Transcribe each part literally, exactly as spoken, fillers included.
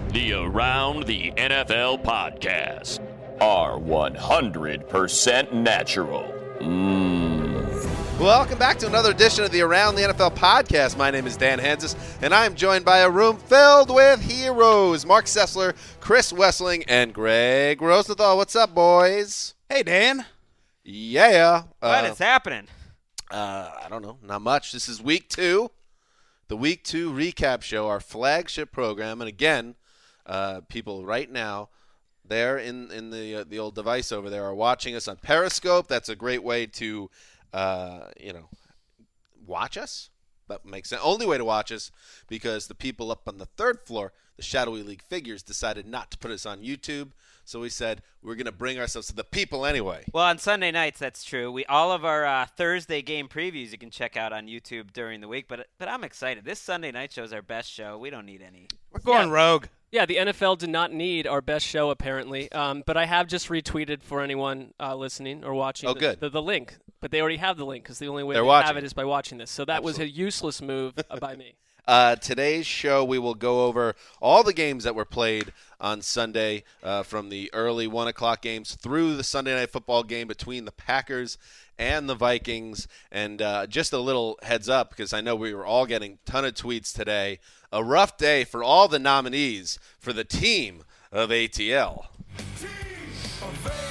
The Around the N F L podcast are one hundred percent natural. Mmm. Welcome back to another edition of the Around the N F L podcast. My name is Dan Hansis, and I am joined by a room filled with heroes. Mark Sessler, Chris Wessling, and Greg Rosenthal. What's up, boys? Hey, Dan. Yeah. What uh, is happening? Uh, I don't know. Not much. This is week two, the week two recap show, our flagship program. And again, uh, people right now, there in, in the uh, the old device over there, are watching us on Periscope. That's a great way to, uh, you know, watch us. That makes sense. Only way to watch us, because the people up on the third floor, the Shadowy League figures, decided not to put us on YouTube. So we said we're going to bring ourselves to the people anyway. Well, on Sunday nights, that's true. We all of our uh, Thursday game previews you can check out on YouTube during the week. But but I'm excited. This Sunday night show is our best show. We don't need any. We're going yeah. rogue. Yeah, the N F L did not need our best show, apparently. Um, but I have just retweeted for anyone uh, listening or watching oh, the, good. The, the link. But they already have the link, because the only way They're they watching. have it is by watching this. So that Absolutely. was a useless move uh, by me. Uh, today's show, we will go over all the games that were played on Sunday, uh, from the early one o'clock games through the Sunday Night Football game between the Packers and the Vikings. And uh, just a little heads up, because I know we were all getting a ton of tweets today. A rough day for all the nominees for the team of A T L. Team of A T L.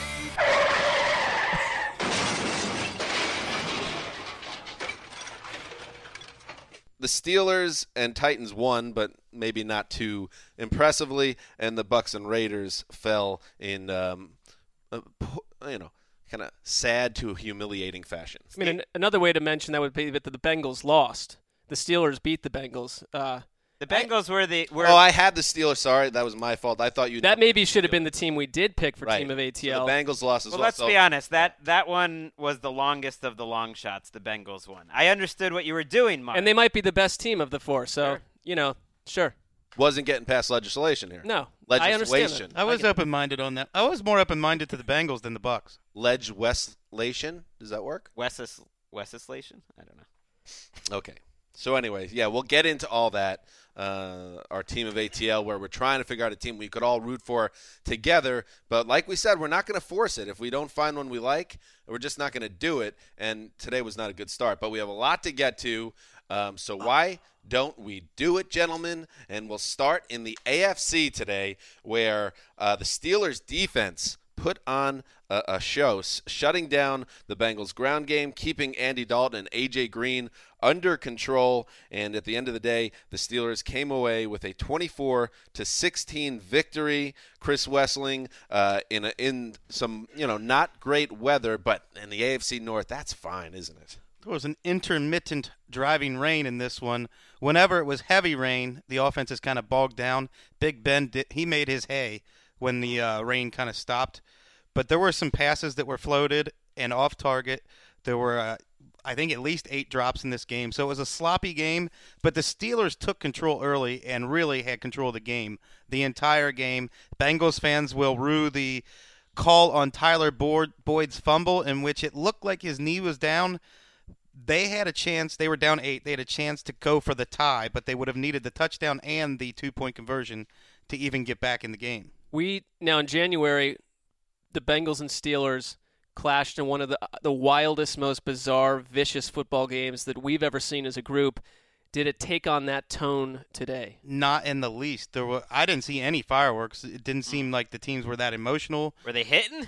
The Steelers and Titans won, but maybe not too impressively, and the Bucks and Raiders fell in, um, uh, you know, kind of sad to humiliating fashion. I mean, an- another way to mention that would be that the Bengals lost. The Steelers beat the Bengals. Uh, The Bengals were the were. Oh, I had the Steelers. Sorry, that was my fault. I thought you. that maybe should have been the team we did pick for right. Team of A T L. So the Bengals lost as well, well. let's so. be honest. That that one was the longest of the long shots. The Bengals won. I understood what you were doing, Mark. And they might be the best team of the four. So, Sure. you know, sure. Wasn't getting past legislation here. No, I understand Legislation. that. I was get it. open-minded on that. I was more open-minded to the Bengals than the Bucks. Legislation. Does that work? Wessis Wessislation? I don't know. Okay. So anyway, yeah, we'll get into all that. Uh, our team of A T L, where we're trying to figure out a team we could all root for together. But like we said, we're not going to force it. If we don't find one we like, we're just not going to do it. And today was not a good start. But we have a lot to get to. Um, so why don't we do it, gentlemen? And we'll start in the A F C today, where uh, the Steelers' defense put on a, a show, s- shutting down the Bengals' ground game, keeping Andy Dalton and A J Green under control. And at the end of the day, the Steelers came away with a twenty-four to sixteen victory. Chris Wessling, uh, in a, in some you know not great weather, but in the A F C North, that's fine, isn't it? There was an intermittent driving rain in this one. Whenever it was heavy rain, the offense is kind of bogged down. Big Ben, did, he made his hay when the uh, rain kind of stopped. But there were some passes that were floated and off target. There were, uh, I think, at least eight drops in this game. So it was a sloppy game, but the Steelers took control early and really had control of the game the entire game. Bengals fans will rue the call on Tyler Boyd's fumble, in which it looked like his knee was down. They had a chance. They were down eight. They had a chance to go for the tie, but they would have needed the touchdown and the two-point conversion to even get back in the game. We now in January, the Bengals and Steelers clashed in one of the the wildest, most bizarre, vicious football games that we've ever seen as a group. Did it take on that tone today? Not in the least. There were. I didn't see any fireworks. It didn't seem like the teams were that emotional. Were they hitting?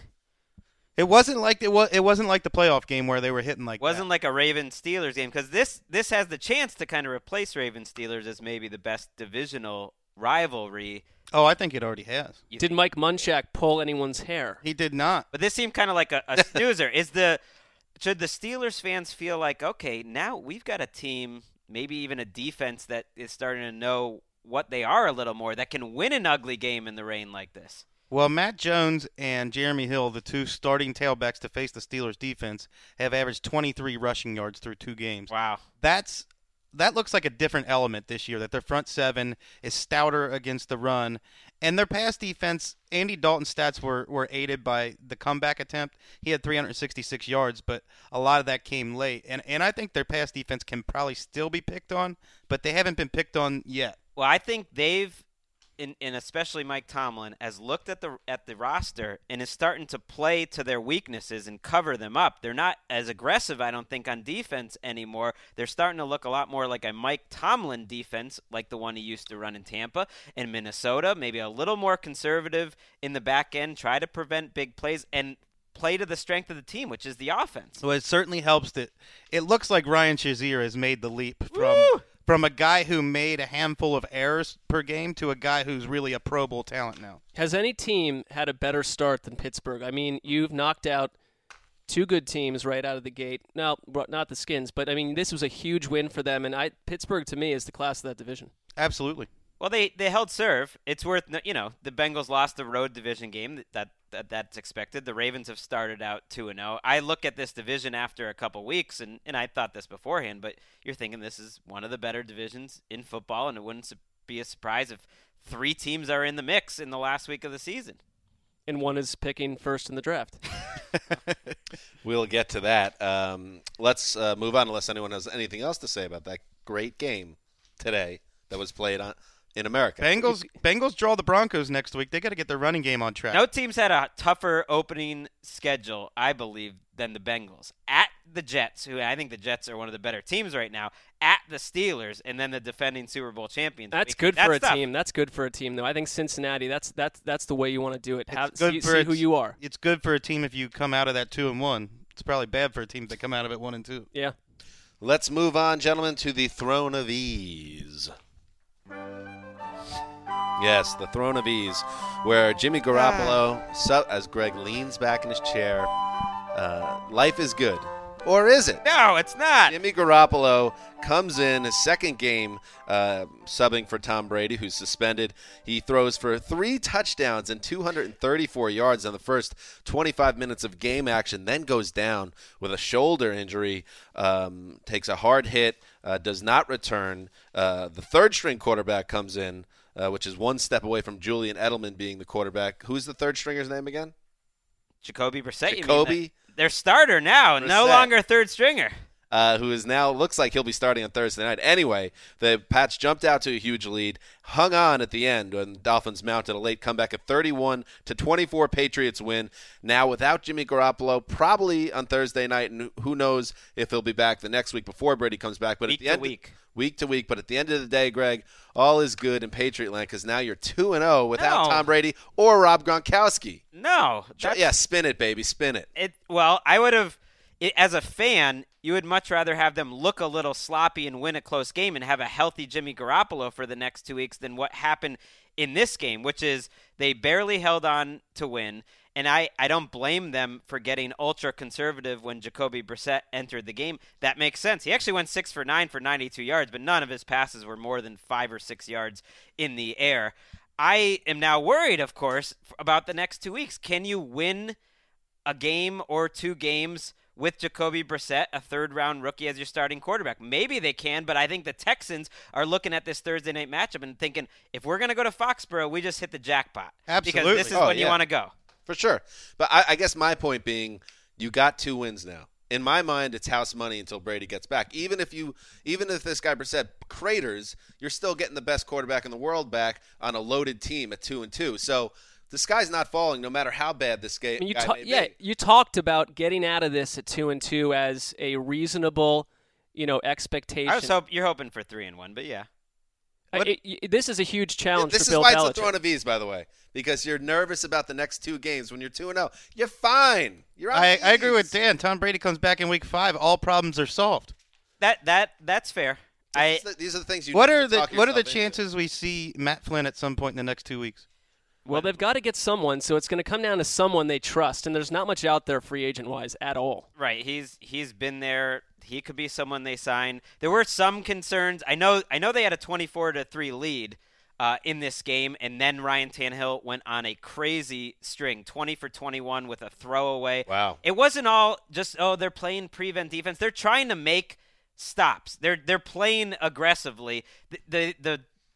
It wasn't like it was. It wasn't like the playoff game where they were hitting like. Wasn't that. like a Ravens-Steelers game, because this this has the chance to kind of replace Ravens-Steelers as maybe the best divisional rivalry. Oh, I think it already has. You Did Mike Munchak pull anyone's hair? He did not. But this seemed kind of like a, a snoozer. Is the should the Steelers fans feel like, okay, now we've got a team, maybe even a defense that is starting to know what they are a little more, that can win an ugly game in the rain like this? Well, Matt Jones and Jeremy Hill, the two starting tailbacks to face the Steelers defense, have averaged twenty-three rushing yards through two games. Wow. That's that looks like a different element this year, that their front seven is stouter against the run. And their pass defense, Andy Dalton's stats were, were aided by the comeback attempt. He had three hundred sixty-six yards, but a lot of that came late. And and I think their pass defense can probably still be picked on, but they haven't been picked on yet. Well, I think they've and, and especially Mike Tomlin, has looked at the at the roster and is starting to play to their weaknesses and cover them up. They're not as aggressive, I don't think, on defense anymore. They're starting to look a lot more like a Mike Tomlin defense, like the one he used to run in Tampa and Minnesota, maybe a little more conservative in the back end, try to prevent big plays, and play to the strength of the team, which is the offense. Well, it certainly helps that it looks like Ryan Shazier has made the leap from Woo! from a guy who made a handful of errors per game to a guy who's really a Pro Bowl talent now. Has any team had a better start than Pittsburgh? I mean, you've knocked out two good teams right out of the gate. Now, not the Skins, but I mean, this was a huge win for them, and I Pittsburgh to me is the class of that division. Absolutely. Well, they, they held serve. It's worth, you know, the Bengals lost the road division game. That, that That's expected. The Ravens have started out two and oh. I look at this division after a couple weeks, and, and I thought this beforehand, but you're thinking this is one of the better divisions in football, and it wouldn't be a surprise if three teams are in the mix in the last week of the season. And one is picking first in the draft. We'll get to that. Um, let's uh, move on unless anyone has anything else to say about that great game today that was played on in America. Bengals Bengals draw the Broncos next week. They got to get their running game on track. No teams had a tougher opening schedule, I believe, than the Bengals. At the Jets, who I think the Jets are one of the better teams right now, at the Steelers, and then the defending Super Bowl champions. That's I mean, good that's for a tough. team. That's good for a team, though. I think Cincinnati, that's that's that's the way you want to do it. Have, It's good see, for see a- who you are. It's good for a team if you come out of that two and one. It's probably bad for a team that come out of it one and two. Yeah. Let's move on, gentlemen, to the Throne of Ease. Yes, the Throne of Ease, where Jimmy Garoppolo, so, as Greg leans back in his chair, uh, life is good. Or is it? No, it's not. Jimmy Garoppolo comes in his second game, uh, subbing for Tom Brady, who's suspended. He throws for three touchdowns and two hundred thirty-four yards in the first twenty-five minutes of game action, then goes down with a shoulder injury, um, takes a hard hit, uh, does not return. Uh, the third-string quarterback comes in, uh, which is one step away from Julian Edelman being the quarterback. Who's the third stringer's name again? Jacoby Brissett. Jacoby. You mean their starter now, no Brissett. longer third stringer. Uh, who is now looks like he'll be starting on Thursday night. Anyway, the Pats jumped out to a huge lead, hung on at the end when the Dolphins mounted a late comeback at thirty-one to twenty-four. Patriots win. Now without Jimmy Garoppolo, probably on Thursday night, and who knows if he'll be back the next week before Brady comes back. But Week at the to end, week. week to week. But at the end of the day, Greg, all is good in Patriot land because now you're two and zero without No. Tom Brady or Rob Gronkowski. No. Try- that's- yeah, spin it, baby, spin it. It well, I would have it, as a fan, you would much rather have them look a little sloppy and win a close game and have a healthy Jimmy Garoppolo for the next two weeks than what happened in this game, which is they barely held on to win. And I, I don't blame them for getting ultra conservative when Jacoby Brissett entered the game. That makes sense. He actually went six for nine for ninety-two yards, but none of his passes were more than five or six yards in the air. I am now worried, of course, about the next two weeks. Can you win a game or two games with Jacoby Brissett, a third-round rookie, as your starting quarterback? Maybe they can, but I think the Texans are looking at this Thursday night matchup and thinking, if we're going to go to Foxborough, we just hit the jackpot. Absolutely. Because this is Oh, when you yeah. want to go. For sure. But I, I guess my point being, you got two wins now. In my mind, it's house money until Brady gets back. Even if you, even if this guy Brissett craters, you're still getting the best quarterback in the world back on a loaded team at two and two. So the sky's not falling, no matter how bad this game. I mean, you guy ta- may yeah, be. you talked about getting out of this at two and two as a reasonable, you know, expectation. I was hope you're hoping for three and one, but yeah. I- it- it- this is a huge challenge This for is Bill why Belichick. it's a throne of ease, by the way, because you're nervous about the next two games. When you're two and zero, you're fine. You're on I, I ease. agree with Dan. Tom Brady comes back in week five. All problems are solved. That that that's fair. I These are the- These are the things you. What need are to the talk What are the yourself into. chances we see Matt Flynn at some point in the next two weeks? Well, they've got to get someone, so it's going to come down to someone they trust, and there's not much out there free agent-wise at all. Right, he's he's been there. He could be someone they sign. There were some concerns. I know I know they had a twenty-four to three lead uh, in this game, and then Ryan Tannehill went on a crazy string, twenty for twenty-one with a throwaway. Wow. It wasn't all just oh they're playing prevent defense. They're trying to make stops. They're they're playing aggressively. The the, the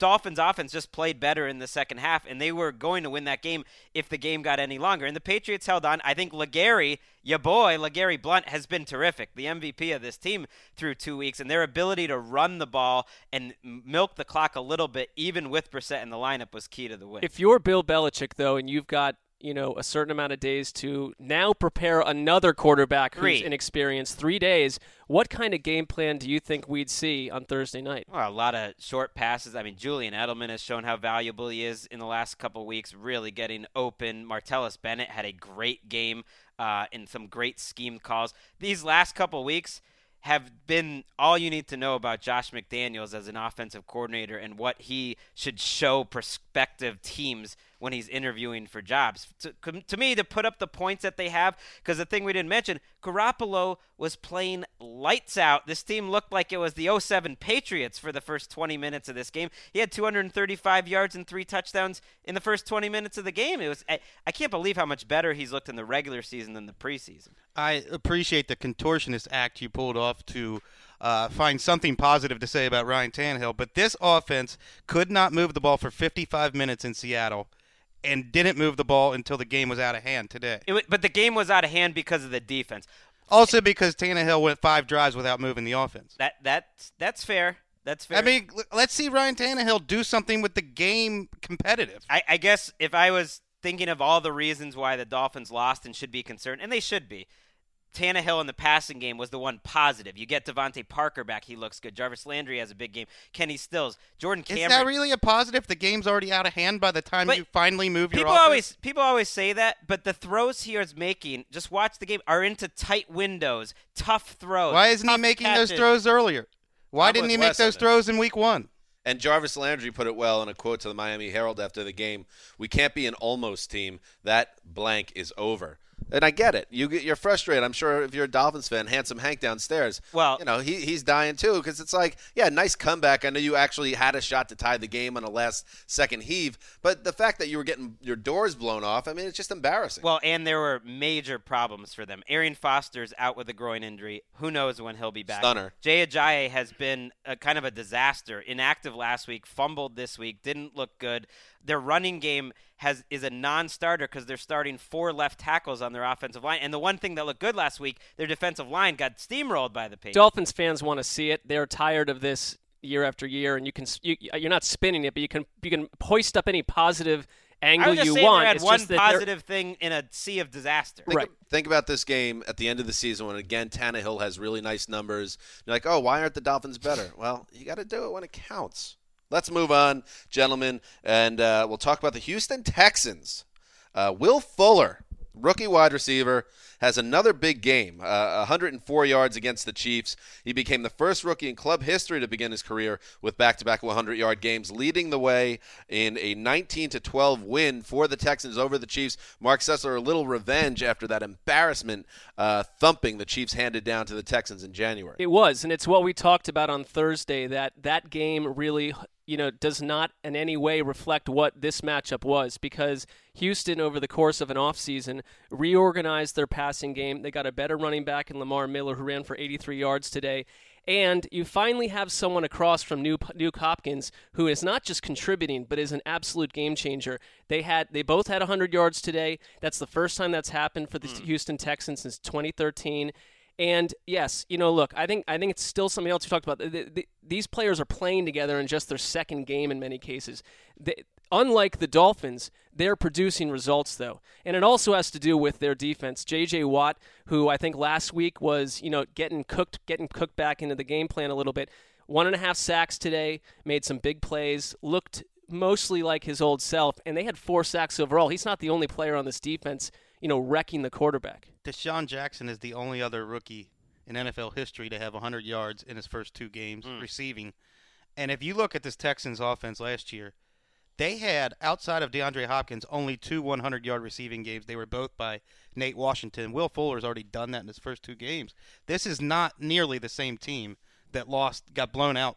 Dolphins offense just played better in the second half, and they were going to win that game if the game got any longer. And the Patriots held on. I think LeGarry, your boy, LeGarry Blount, has been terrific, the M V P of this team through two weeks. And their ability to run the ball and milk the clock a little bit, even with Brissett in the lineup, was key to the win. If you're Bill Belichick, though, and you've got you know, a certain amount of days to now prepare another quarterback Three. who's inexperienced, three days, what kind of game plan do you think we'd see on Thursday night? Well, a lot of short passes. I mean, Julian Edelman has shown how valuable he is in the last couple of weeks, really getting open. Martellus Bennett had a great game uh, and some great scheme calls. These last couple of weeks have been all you need to know about Josh McDaniels as an offensive coordinator and what he should show prospective teams when he's interviewing for jobs. To, to me, to put up the points that they have, because the thing we didn't mention, Garoppolo was playing lights out. This team looked like it was the oh seven Patriots for the first twenty minutes of this game. He had two hundred thirty-five yards and three touchdowns in the first twenty minutes of the game. It was I, I can't believe how much better he's looked in the regular season than the preseason. I appreciate the contortionist act you pulled off to uh, find something positive to say about Ryan Tannehill, but this offense could not move the ball for fifty-five minutes in Seattle and didn't move the ball until the game was out of hand today. It was, but the game was out of hand because of the defense. Also because Tannehill went five drives without moving the offense. That that's that's fair. That's fair. I mean, let's see Ryan Tannehill do something with the game competitive. I, I guess if I was thinking of all the reasons why the Dolphins lost and should be concerned, and they should be, Tannehill in the passing game was the one positive. You get Devontae Parker back, he looks good. Jarvis Landry has a big game. Kenny Stills, Jordan Cameron. Is that really a positive? The game's already out of hand by the time But you finally move your people offense? always people always say that, but the throws he is making, just watch the game, are into tight windows, tough throws. Why isn't he tough making catches. those throws earlier? Why How didn't much he make less of those it? throws in week one? And Jarvis Landry put it well in a quote to the Miami Herald after the game. We can't be an almost team. That blank is over. And I get it. You get, you're frustrated. I'm sure if you're a Dolphins fan, Handsome Hank downstairs, Well- you know, he he's dying too because it's like, yeah, nice comeback. I know you actually had a shot to tie the game on a last-second heave, but the fact that you were getting your doors blown off, I mean, it's just embarrassing. Well, and there were major problems for them. Arian Foster's out with a groin injury. Who knows when he'll be back? Stunner. Jay Ajayi has been a, kind of a disaster. Inactive last week, fumbled this week, didn't look good. Their running game has is a non-starter because they're starting four left tackles on their offensive line. And the one thing that looked good last week, their defensive line got steamrolled by the Patriots. Dolphins fans want to see it. They're tired of this year after year, and you can you, you're not spinning it, but you can you can hoist up any positive I angle was just you saying want. they had It's one just that they're- positive thing in a sea of disaster. Think, Right. think about this game at the end of the season when, again, Tannehill has really nice numbers. You're like, oh, why aren't the Dolphins better? Well, you got to do it when it counts. Let's move on, gentlemen, and uh, we'll talk about the Houston Texans. Uh, Will Fuller, rookie wide receiver, has another big game, uh, one hundred four yards against the Chiefs. He became the first rookie in club history to begin his career with back-to-back one hundred-yard games, leading the way in a nineteen to twelve win for the Texans over the Chiefs. Mark Sessler, a little revenge after that embarrassment uh, thumping the Chiefs handed down to the Texans in January. It was, and it's what we talked about on Thursday, that that game really, you know, does not in any way reflect what this matchup was, because Houston, over the course of an offseason, reorganized their passing game. They got a better running back in Lamar Miller, who ran for eighty-three yards today. And you finally have someone across from Nuke Hopkins who is not just contributing, but is an absolute game changer. They had, they both had one hundred yards today. That's the first time that's happened for the mm. Houston Texans since twenty thirteen. And yes, you know, look, I think I think it's still something else we talked about. The, the, these players are playing together in just their second game in many cases. They, unlike the Dolphins, they're producing results, though. And it also has to do with their defense. J J. Watt, who I think last week was, you know, getting cooked, getting cooked back into the game plan a little bit. One and a half sacks today, made some big plays, looked mostly like his old self, and they had four sacks overall. He's not the only player on this defense, you know, wrecking the quarterback. Deshaun Jackson is the only other rookie in N F L history to have one hundred yards in his first two games mm. receiving. And if you look at this Texans offense last year, they had, outside of DeAndre Hopkins, only two hundred-yard receiving games. They were both by Nate Washington. Will Fuller's already done that in his first two games. This is not nearly the same team that lost, got blown out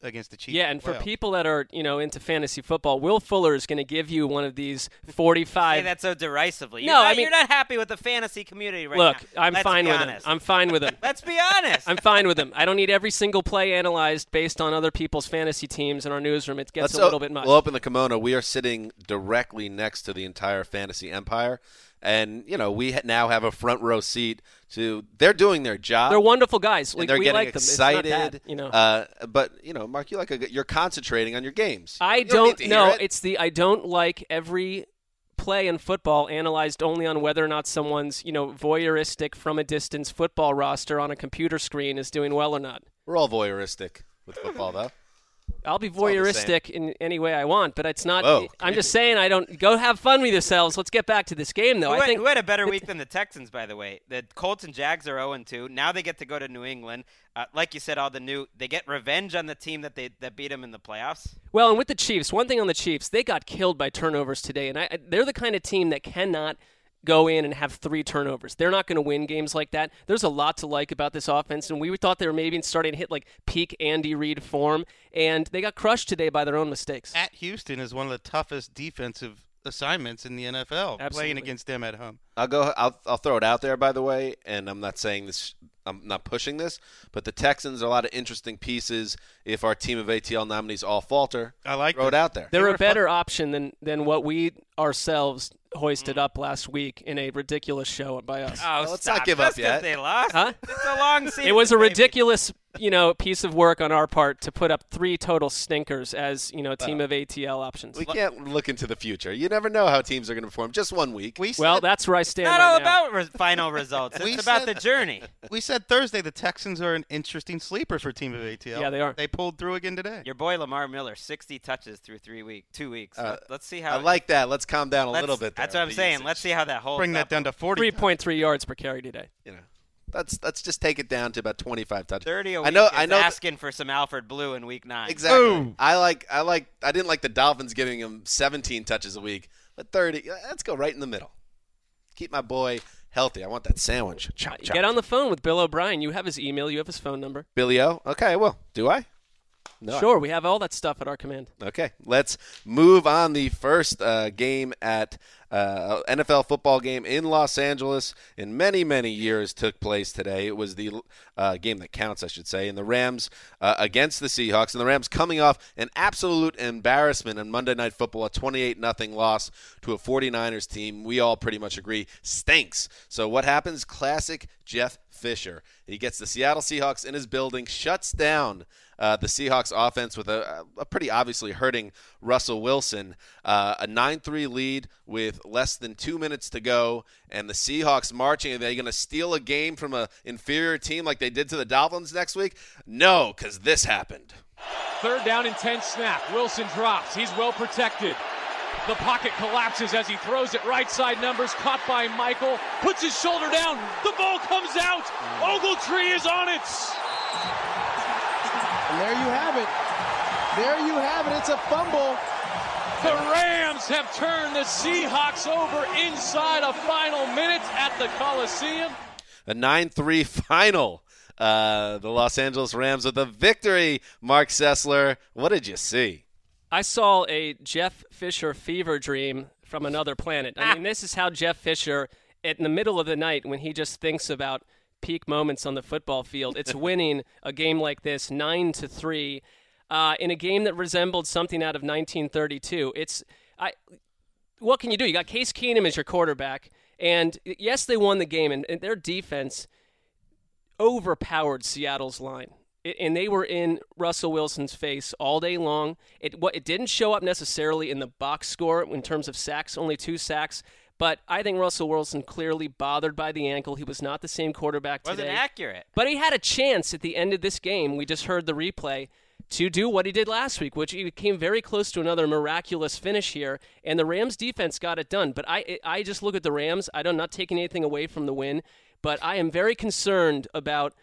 against the Chiefs. Yeah, and for playoffs. people that are, you know, into fantasy football, Will Fuller is going to give you one of these forty-five. Say that so derisively. No, you're not, I mean- you're not happy with the fantasy community right Look, now. I'm Let's fine be with him. honest. I'm fine with him. Let's be honest. I'm fine with him. I don't need every single play analyzed based on other people's fantasy teams in our newsroom. It gets Let's a little o- bit much. We'll open the kimono. We are sitting directly next to the entire fantasy empire. And, you know, we ha- now have a front row seat to – they're doing their job. They're wonderful guys. and Like, they're we getting like them. It's not excited. bad, you know. uh, but, you know, Mark, you like a, you're concentrating on your games. I You don't, need to hear know. it. It's the I don't like every play in football analyzed only on whether or not someone's, you know, voyeuristic from a distance football roster on a computer screen is doing well or not. We're all voyeuristic with football, though. I'll be all the voyeuristic in any way I want, but it's not. Whoa, I'm just saying I don't go have fun with yourselves. Let's get back to this game, though. Who I had, think who had a better week than the Texans, by the way? The Colts and Jags are oh and two. Now they get to go to New England. Uh, like you said, all the new they get revenge on the team that they that beat them in the playoffs. Well, and with the Chiefs, one thing on the Chiefs, they got killed by turnovers today, and I, they're the kind of team that cannot go in and have three turnovers. They're not going to win games like that. There's a lot to like about this offense, and we thought they were maybe starting to hit like peak Andy Reid form, and they got crushed today by their own mistakes. At Houston is one of the toughest defensive assignments in the N F L, Absolutely. playing against them at home. I'll go. I'll, I'll throw it out there, by the way, and I'm not saying this. I'm not pushing this, but the Texans are a lot of interesting pieces. If our team of A T L nominees all falter, I like throw it this. out there. They're They a were better option than, than what we ourselves hoisted up last week in a ridiculous show by us. Oh, let's stop. not give Just up yet. 'cause they lost. Huh? It's a long season. It was a baby. ridiculous, you know, piece of work on our part to put up three total stinkers as, you know, team of A T L options. We can't look into the future. You never know how teams are going to perform. Just one week. We Well, said, that's where I stand Not right all now. about re- final results. We It's about said- the journey. we said Thursday the Texans are an interesting sleeper for Team of A T L. Yeah, they are. They pulled through again today. Your boy Lamar Miller, sixty touches through three week, two weeks. Uh, Let- let's see how. I like that. Let's calm down a let's- little bit. There, That's what I'm the saying. usage. Let's see how that holds. Bring that up. down to forty. three point three yards per carry today. You know, let's let's just take it down to about twenty-five touches. Thirty a I week know. is I know. th- asking for some Alfred Blue in week nine. exactly. Boom. I like. I like. I didn't like the Dolphins giving him seventeen touches a week, but thirty. Let's go right in the middle. Keep my boy healthy. I want that sandwich. Chop, chop. Get on the phone with Bill O'Brien. You have his email. You have his phone number. Billy O. Okay. Well, do I? No. Sure, we have all that stuff at our command. Okay, let's move on. The first uh, game at uh, N F L football game in Los Angeles in many, many years took place today. It was the uh, game that counts, I should say, and the Rams uh, against the Seahawks. And the Rams coming off an absolute embarrassment on Monday Night Football, a twenty-eight nothing loss to a 49ers team. We all pretty much agree stinks. So what happens? Classic Jeff Fisher. He gets the Seattle Seahawks in his building, shuts down uh, the Seahawks offense with a, a pretty obviously hurting Russell Wilson. Uh, a nine three lead with less than two minutes to go, and the Seahawks marching. Are they going to steal a game from an inferior team like they did to the Dolphins next week? No, because this happened. Third down and ten snap. Wilson drops. He's well protected. The pocket collapses as he throws it right side numbers. Caught by Michael. Puts his shoulder down. The ball comes out. Ogletree is on it. And there you have it. There you have it. It's a fumble. The Rams have turned the Seahawks over inside a final minute at the Coliseum. A nine three final. Uh, the Los Angeles Rams with a victory. Mark Sessler, what did you see? I saw a Jeff Fisher fever dream from another planet. I mean, this is how Jeff Fisher, in the middle of the night, when he just thinks about peak moments on the football field, it's winning a game like this, nine to three, uh, in a game that resembled something out of nineteen thirty-two. It's I. What can you do? You got Case Keenum as your quarterback, and yes, they won the game, and, and their defense overpowered Seattle's line. It, and they were in Russell Wilson's face all day long. It what it didn't show up necessarily in the box score in terms of sacks, only two sacks. But I think Russell Wilson clearly bothered by the ankle. He was not the same quarterback today. Wasn't accurate. But he had a chance at the end of this game. We just heard the replay to do what he did last week, which he came very close to another miraculous finish here. And the Rams defense got it done. But I I just look at the Rams. I'm not taking anything away from the win, but I am very concerned about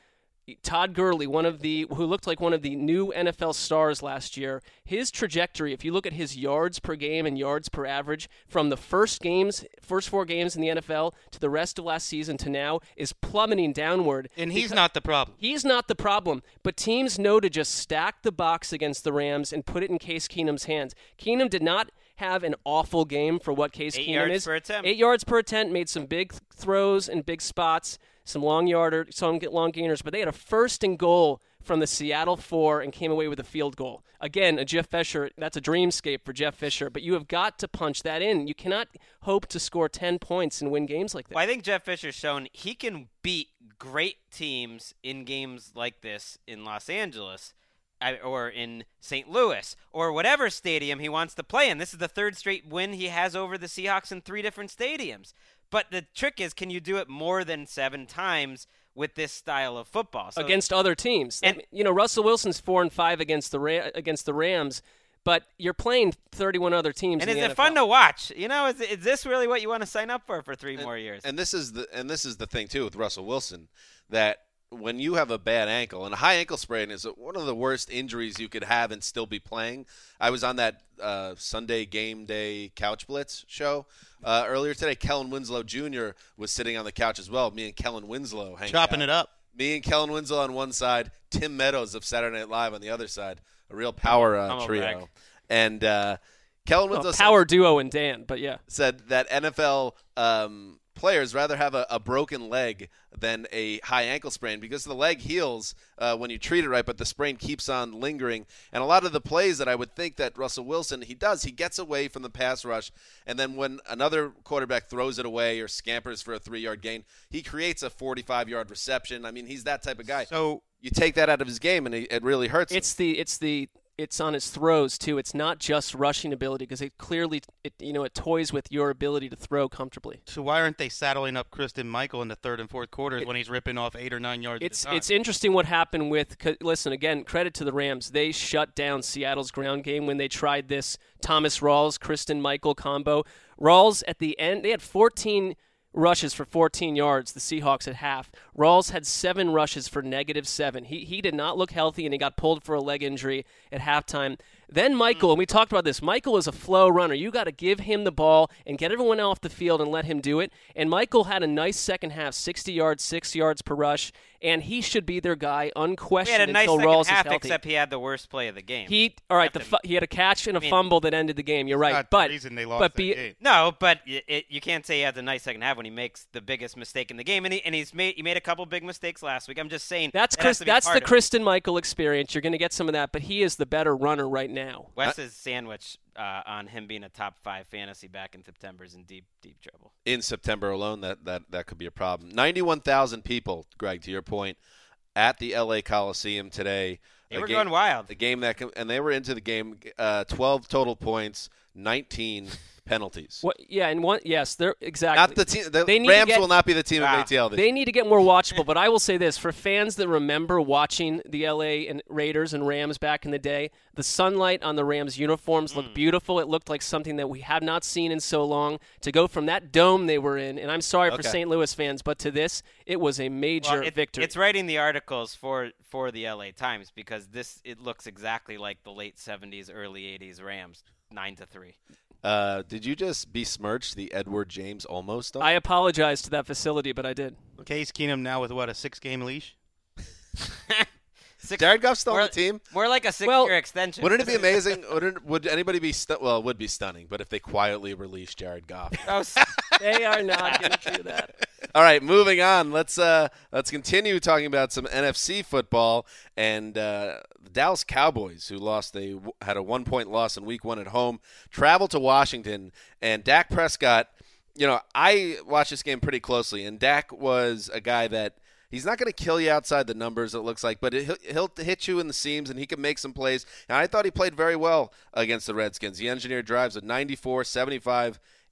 Todd Gurley, one of the who looked like one of the new N F L stars last year, his trajectory, if you look at his yards per game and yards per average from the first games, first four games in the N F L to the rest of last season to now, is plummeting downward. And he's not the problem. He's not the problem, but teams know to just stack the box against the Rams and put it in Case Keenum's hands. Keenum did not have an awful game for what Case Eight Keenum yards is. per attempt. Eight yards per attempt, made some big throws and big spots, some long yarder, some get long gainers, but they had a first and goal from the Seattle four and came away with a field goal. Again, a Jeff Fisher, that's a dreamscape for Jeff Fisher, but you have got to punch that in. You cannot hope to score ten points and win games like that. Well, I think Jeff Fisher's shown he can beat great teams in games like this in Los Angeles or in Saint Louis or whatever stadium he wants to play in. This is the third straight win he has over the Seahawks in three different stadiums. But the trick is, can you do it more than seven times with this style of football? So, against other teams. And, I mean, you know, Russell Wilson's four and five against the Ra- against the Rams, but you're playing thirty-one other teams. And in is the it N F L. fun to watch? You know, is, is this really what you want to sign up for for three and, more years? And this is the and this is the thing too with Russell Wilson, that when you have a bad ankle, and a high ankle sprain is one of the worst injuries you could have and still be playing. I was on that uh, Sunday Game Day Couch Blitz show uh, earlier today. Kellen Winslow Junior was sitting on the couch as well. Me and Kellen Winslow hanging Chopping out. it up. Me and Kellen Winslow on one side, Tim Meadows of Saturday Night Live on the other side. A real power uh, Humble trio. brag. And uh, Kellen Winslow Well, said- power duo and Dan, but yeah. said that N F L um, players rather have a, a broken leg than a high ankle sprain because the leg heals uh, when you treat it right, but the sprain keeps on lingering. And a lot of the plays that I would think that Russell Wilson, he does, he gets away from the pass rush, and then when another quarterback throws it away or scampers for a three-yard gain, he creates a forty-five-yard reception. I mean, he's that type of guy. So You take that out of his game, and it, it really hurts him. It's the it's the it's on his throws too. It's not just rushing ability because it clearly it you know it toys with your ability to throw comfortably. So why aren't they saddling up Kristen Michael in the third and fourth quarters It- when he's ripping off eight or nine yards? It's at a time? it's interesting what happened with. 'Cause, listen, again, credit to the Rams. They shut down Seattle's ground game when they tried this Thomas Rawls Kristen Michael combo. Rawls at the end, they had fourteen rushes for fourteen yards, the Seahawks at half. Rawls had seven rushes for negative seven. He he did not look healthy, and he got pulled for a leg injury at halftime. Then Michael, and we talked about this, Michael is a flow runner. You got to give him the ball and get everyone off the field and let him do it. And Michael had a nice second half, sixty yards, six yards per rush, and he should be their guy He unquestioned had a nice until second Rawls half, is healthy. except he had the worst play of the game. He all right. The Have to- fu- he had a catch and a I mean- fumble that ended the game. You're right, Not but the reason they lost but that be, game. No, but it, it, you can't say he has a nice second half when he makes the biggest mistake in the game, and, he, and he's made he made a couple big mistakes last week. I'm just saying That's that has Chris, to be that's part the of it. Kristen Michael experience. You're going to get some of that, but he is the better runner right now. Wes's sandwich uh, on him being a top five fantasy back in September is in deep deep trouble. In September alone, that, that, that could be a problem. ninety-one thousand people, Greg, to your point, at the L A Coliseum today. They A were game- going wild. The game that can, and they were into the game. Uh, Twelve total points, nineteen penalties. What? Yeah, and one. Yes, they're exactly. Not the team. The They need to Rams get- will not be the team Wow. of A T L this They year. need to get more watchable, but I will say this. For fans that remember watching the L A and Raiders and Rams back in the day, the sunlight on the Rams uniforms Mm. looked beautiful. It looked like something that we have not seen in so long. To go from that dome they were in, and I'm sorry for Okay. Saint Louis fans, but to this, it was a major Well, it- victory. It's writing the articles for, for the L A Times because this it looks exactly like the late seventies, early eighties Rams, nine to three. Uh, did you just besmirch the Edward James almost stuff? I apologize to that facility, but I did. Case Keenum now with what, a six-game leash? Six, Jared Goff's still more, on the team. More like a six-year Well, extension. Wouldn't it be amazing? Wouldn't, would anybody be stu- well? It would be stunning. But if they quietly release Jared Goff. Oh, s- They are not going to do that. All right, moving on. Let's uh, let's continue talking about some N F C football and uh, the Dallas Cowboys, who lost a had a one point loss in Week One at home, traveled to Washington, and Dak Prescott. You know, I watched this game pretty closely, and Dak was a guy that he's not going to kill you outside the numbers. It looks like, but he'll, he'll hit you in the seams, and he can make some plays. And I thought he played very well against the Redskins. He engineered drives of ninety-four, seventy-five.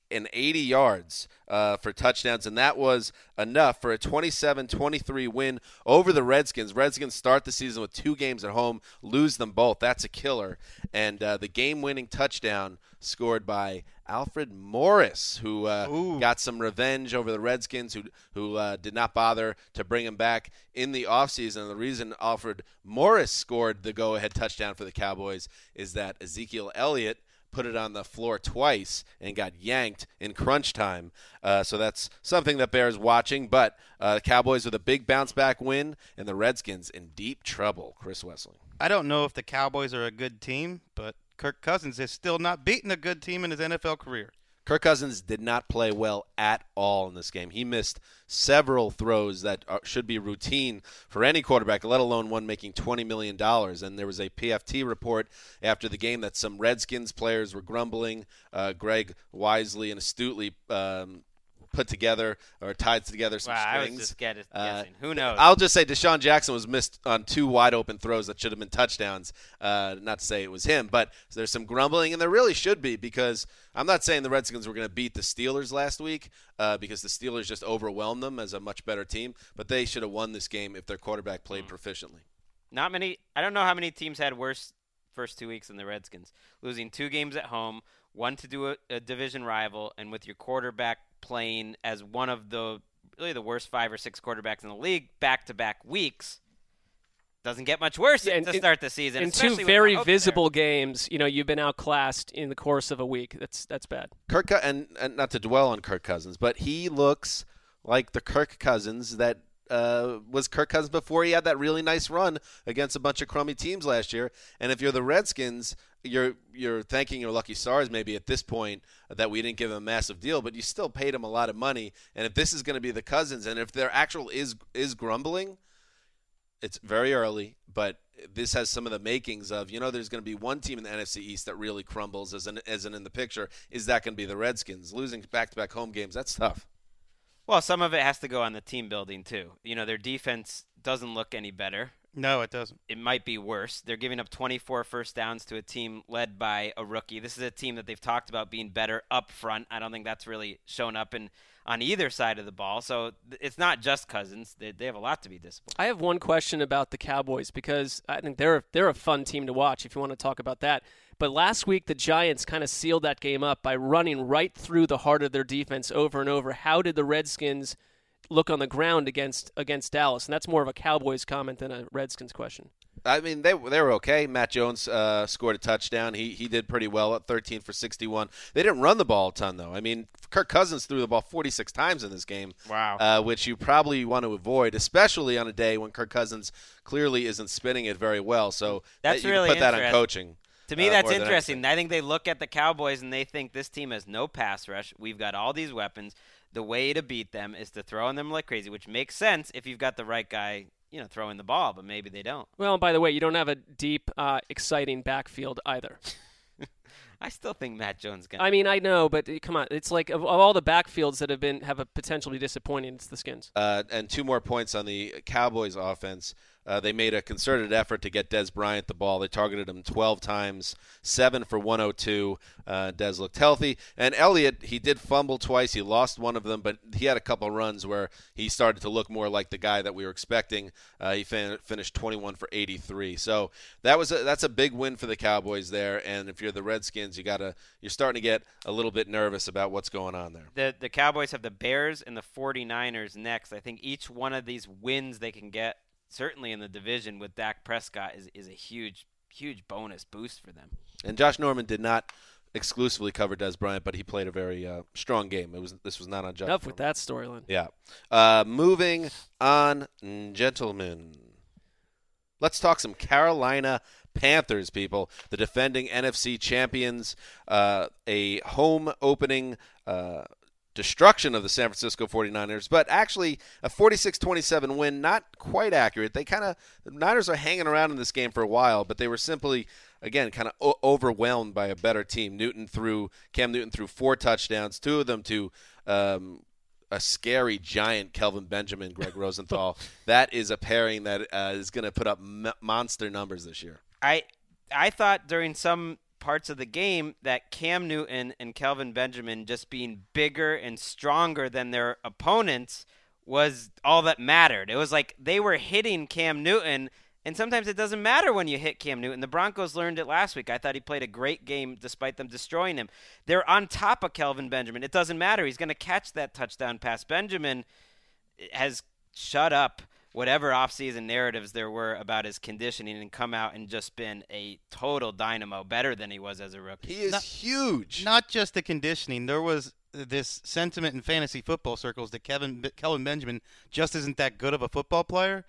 eighty yards uh, for touchdowns, and that was enough for a twenty-seven twenty-three win over the Redskins. Redskins start the season with two games at home, lose them both. That's a killer. And uh, the game-winning touchdown scored by Alfred Morris, who uh, got some revenge over the Redskins, who who uh, did not bother to bring him back in the offseason. And the reason Alfred Morris scored the go-ahead touchdown for the Cowboys is that Ezekiel Elliott put it on the floor twice and got yanked in crunch time. Uh, so that's something that bears watching. But uh, the Cowboys with a big bounce-back win, and the Redskins in deep trouble. Chris Wesley. I don't know if the Cowboys are a good team, but Kirk Cousins has still not beaten a good team in his N F L career. Kirk Cousins did not play well at all in this game. He missed several throws that are, should be routine for any quarterback, let alone one making twenty million dollars. And there was a P F T report after the game that some Redskins players were grumbling. Uh, Greg wisely and astutely um, put together or tied together some wow, strings. I was just guessing. Uh, Who knows? I'll just say Deshaun Jackson was missed on two wide-open throws that should have been touchdowns. Uh, not to say it was him, but there's some grumbling, and there really should be, because I'm not saying the Redskins were going to beat the Steelers last week uh, because the Steelers just overwhelmed them as a much better team, but they should have won this game if their quarterback played mm. proficiently. Not many. I don't know how many teams had worse first two weeks than the Redskins. Losing two games at home, one to do a, a division rival, and with your quarterback playing as one of the really the worst five or six quarterbacks in the league back-to-back weeks. Doesn't get much worse yeah, to in, start the season. In two very visible there. games, you know, you've been outclassed in the course of a week. That's that's bad. Kirk and, and not to dwell on Kirk Cousins, but he looks like the Kirk Cousins that uh, was Kirk Cousins before he had that really nice run against a bunch of crummy teams last year. And if you're the Redskins, you're you're thanking your lucky stars maybe at this point that we didn't give him a massive deal, but you still paid him a lot of money. And if this is going to be the Cousins, and if their actual is is grumbling, it's very early, but this has some of the makings of, you know, there's going to be one team in the N F C East that really crumbles as an as an in the picture. Is that going to be the Redskins? Losing back-to-back home games, that's tough. Well, some of it has to go on the team building too. You know, their defense doesn't look any better. No, it doesn't. It might be worse. They're giving up twenty-four first downs to a team led by a rookie. This is a team that they've talked about being better up front. I don't think that's really shown up in on either side of the ball. So it's not just Cousins. They, they have a lot to be disciplined. I have one question about the Cowboys, because I think they're they're a fun team to watch if you want to talk about that. But last week the Giants kind of sealed that game up by running right through the heart of their defense over and over. How did the Redskins look on the ground against against Dallas? And that's more of a Cowboys comment than a Redskins question. I mean, they they were okay. Matt Jones uh, scored a touchdown. He he did pretty well at thirteen for sixty-one. They didn't run the ball a ton, though. I mean, Kirk Cousins threw the ball forty-six times in this game. Wow. Uh, which you probably want to avoid, especially on a day when Kirk Cousins clearly isn't spinning it very well. So that's that, you really can put that on coaching. To me, uh, that's interesting. I think they look at the Cowboys and they think this team has no pass rush. We've got all these weapons. The way to beat them is to throw on them like crazy, which makes sense if you've got the right guy, you know, throwing the ball, but maybe they don't. Well, and by the way, you don't have a deep, uh, exciting backfield either. I still think Matt Jones can. I mean, I know, but come on, it's like of, of all the backfields that have been have a potential to be disappointing, it's the Skins. Uh, and two more points on the Cowboys offense. Uh, they made a concerted effort to get Dez Bryant the ball. They targeted him twelve times, seven for one oh two. Uh, Dez looked healthy. And Elliott, he did fumble twice. He lost one of them, but he had a couple runs where he started to look more like the guy that we were expecting. Uh, he fin- finished twenty-one for eighty-three. So that was a, that's a big win for the Cowboys there. And if you're the Redskins, you gotta you're starting to get a little bit nervous about what's going on there. The the Cowboys have the Bears and the forty-niners next. I think each one of these wins they can get, certainly in the division with Dak Prescott, is, is a huge, huge bonus boost for them. And Josh Norman did not exclusively cover Dez Bryant, but he played a very uh, strong game. It was This was not on Josh Enough Norman. with that storyline. Yeah. Uh, moving on, gentlemen. Let's talk some Carolina Panthers, people. The defending N F C champions. Uh, a home opening uh destruction of the San Francisco forty-niners, but actually a forty-six twenty-seven win, not quite accurate. They kind of, the Niners are hanging around in this game for a while, but they were simply, again, kind of o- overwhelmed by a better team. Newton threw, Cam Newton threw four touchdowns, two of them to um, a scary giant Kelvin Benjamin, Greg Rosenthal. That is a pairing that uh, is going to put up m- monster numbers this year. I I thought during some parts of the game that Cam Newton and Kelvin Benjamin just being bigger and stronger than their opponents was all that mattered. It was like they were hitting Cam Newton, and sometimes it doesn't matter when you hit Cam Newton. The Broncos learned it last week. I thought he played a great game despite them destroying him. They're on top of Kelvin Benjamin. It doesn't matter. He's going to catch that touchdown pass. Benjamin has shut up whatever offseason narratives there were about his conditioning and come out and just been a total dynamo, better than he was as a rookie. He is Not- huge. Not just the conditioning. There was this sentiment in fantasy football circles that Kevin Kelvin Benjamin just isn't that good of a football player,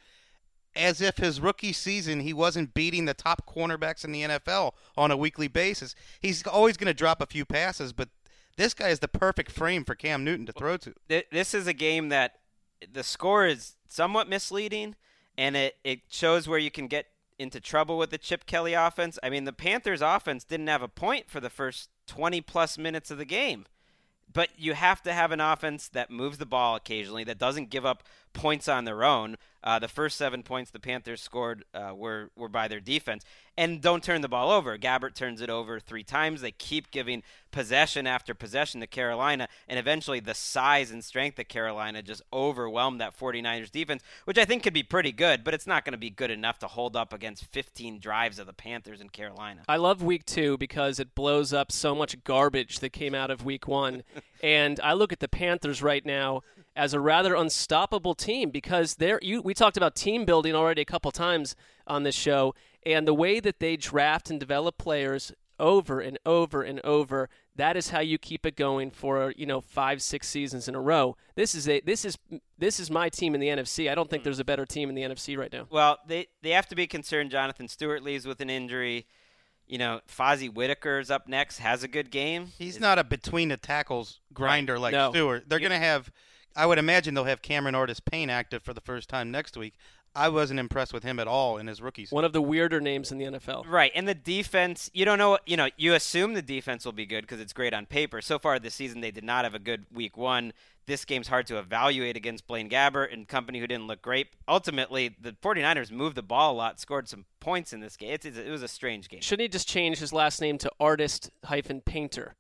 as if his rookie season he wasn't beating the top cornerbacks in the N F L on a weekly basis. He's always going to drop a few passes, but this guy is the perfect frame for Cam Newton to throw to. This is a game that the score is somewhat misleading, and it, it shows where you can get into trouble with the Chip Kelly offense. I mean, the Panthers offense didn't have a point for the first twenty-plus minutes of the game. But you have to have an offense that moves the ball occasionally, that doesn't give up points on their own. Uh, the first seven points the Panthers scored uh, were were by their defense. And don't turn the ball over. Gabbert turns it over three times. They keep giving possession after possession to Carolina. And eventually the size and strength of Carolina just overwhelmed that 49ers defense, which I think could be pretty good, but it's not going to be good enough to hold up against fifteen drives of the Panthers in Carolina. I love week two because it blows up so much garbage that came out of week one. And I look at the Panthers right now as a rather unstoppable team because they're you we talked about team building already a couple times on this show, and the way that they draft and develop players over and over and over, that is how you keep it going for, you know, five, six seasons in a row. This is a this is this is my team in the N F C. I don't think there's a better team in the N F C right now. Well, they they have to be concerned. Jonathan Stewart leaves with an injury. You know, Fozzie Whitaker's up next, has a good game. He's It's- not a between the tackles grinder Right. like No. Stewart. They're going to have, I would imagine they'll have Cameron Artis-Payne active for the first time next week. I wasn't impressed with him at all in his rookie season. One of the weirder names in the N F L. Right, and the defense, you don't know, you know, you assume the defense will be good because it's great on paper. So far this season, they did not have a good week one. This game's hard to evaluate against Blaine Gabbert and company who didn't look great. Ultimately, the 49ers moved the ball a lot, scored some points in this game. It's, it's, it was a strange game. Shouldn't he just change his last name to Artist hyphen Painter?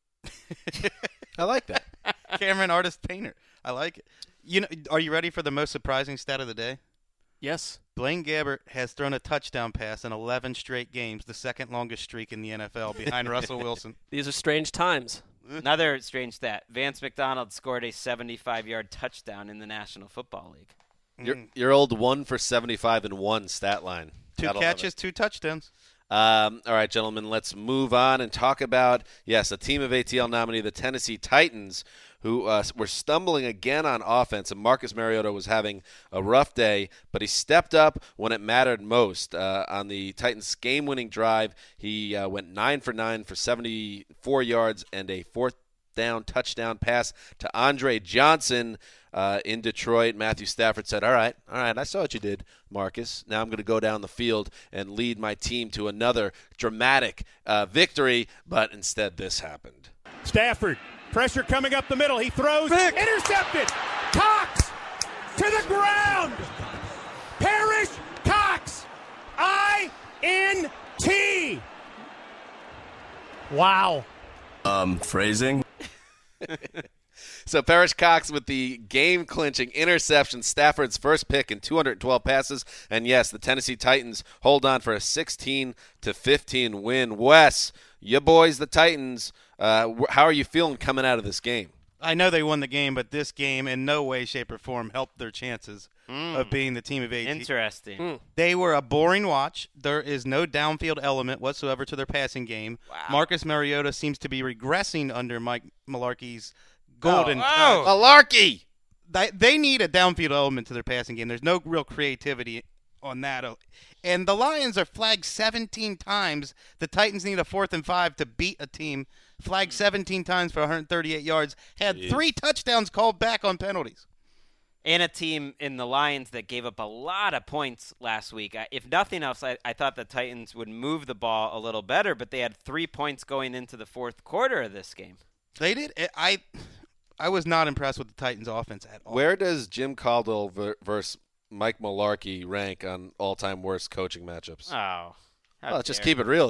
I like that. Cameron Artis-Payne. I like it. You know, are you ready for the most surprising stat of the day? Yes. Blaine Gabbert has thrown a touchdown pass in eleven straight games, the second longest streak in the N F L behind Russell Wilson. These are strange times. Another strange stat. Vance McDonald scored a seventy-five-yard touchdown in the National Football League. Your, your old one for seventy-five and one stat line. Two Gotta love catches, it. two touchdowns. Um, all right, gentlemen, let's move on and talk about, yes, a team of A T L nominee, the Tennessee Titans, who uh, were stumbling again on offense, and Marcus Mariota was having a rough day, but he stepped up when it mattered most. Uh, on the Titans' game-winning drive, he uh, went nine for nine for seventy-four yards and a fourth down touchdown pass to Andre Johnson uh, in Detroit. Matthew Stafford said, all right, all right, I saw what you did, Marcus. Now I'm going to go down the field and lead my team to another dramatic uh, victory, but instead this happened. Stafford, pressure coming up the middle. He throws, intercepted. Cox to the ground. Parrish Cox, I N T. Wow. Um, phrasing. So Parrish Cox with the game-clinching interception, Stafford's first pick in two hundred twelve passes, and yes, the Tennessee Titans hold on for a sixteen to fifteen win. Wes, you boys, the Titans, uh, how are you feeling coming out of this game? I know they won the game, but this game in no way, shape, or form helped their chances Mm. of being the team of eight. Interesting. Mm. They were a boring watch. There is no downfield element whatsoever to their passing game. Wow. Marcus Mariota seems to be regressing under Mike Mularkey's golden Oh, touch. oh. Malarkey! They, they need a downfield element to their passing game. There's no real creativity on that. And the Lions are flagged seventeen times. The Titans need a fourth and five to beat a team. Flagged seventeen times for one hundred thirty-eight yards. Had Jeez. three touchdowns called back on penalties. And a team in the Lions that gave up a lot of points last week. I, if nothing else, I, I thought the Titans would move the ball a little better, but they had three points going into the fourth quarter of this game. They did. I I was not impressed with the Titans' offense at all. Where does Jim Caldwell ver- versus Mike Mularkey rank on all-time worst coaching matchups? Oh. how well, let's just dare keep it real here.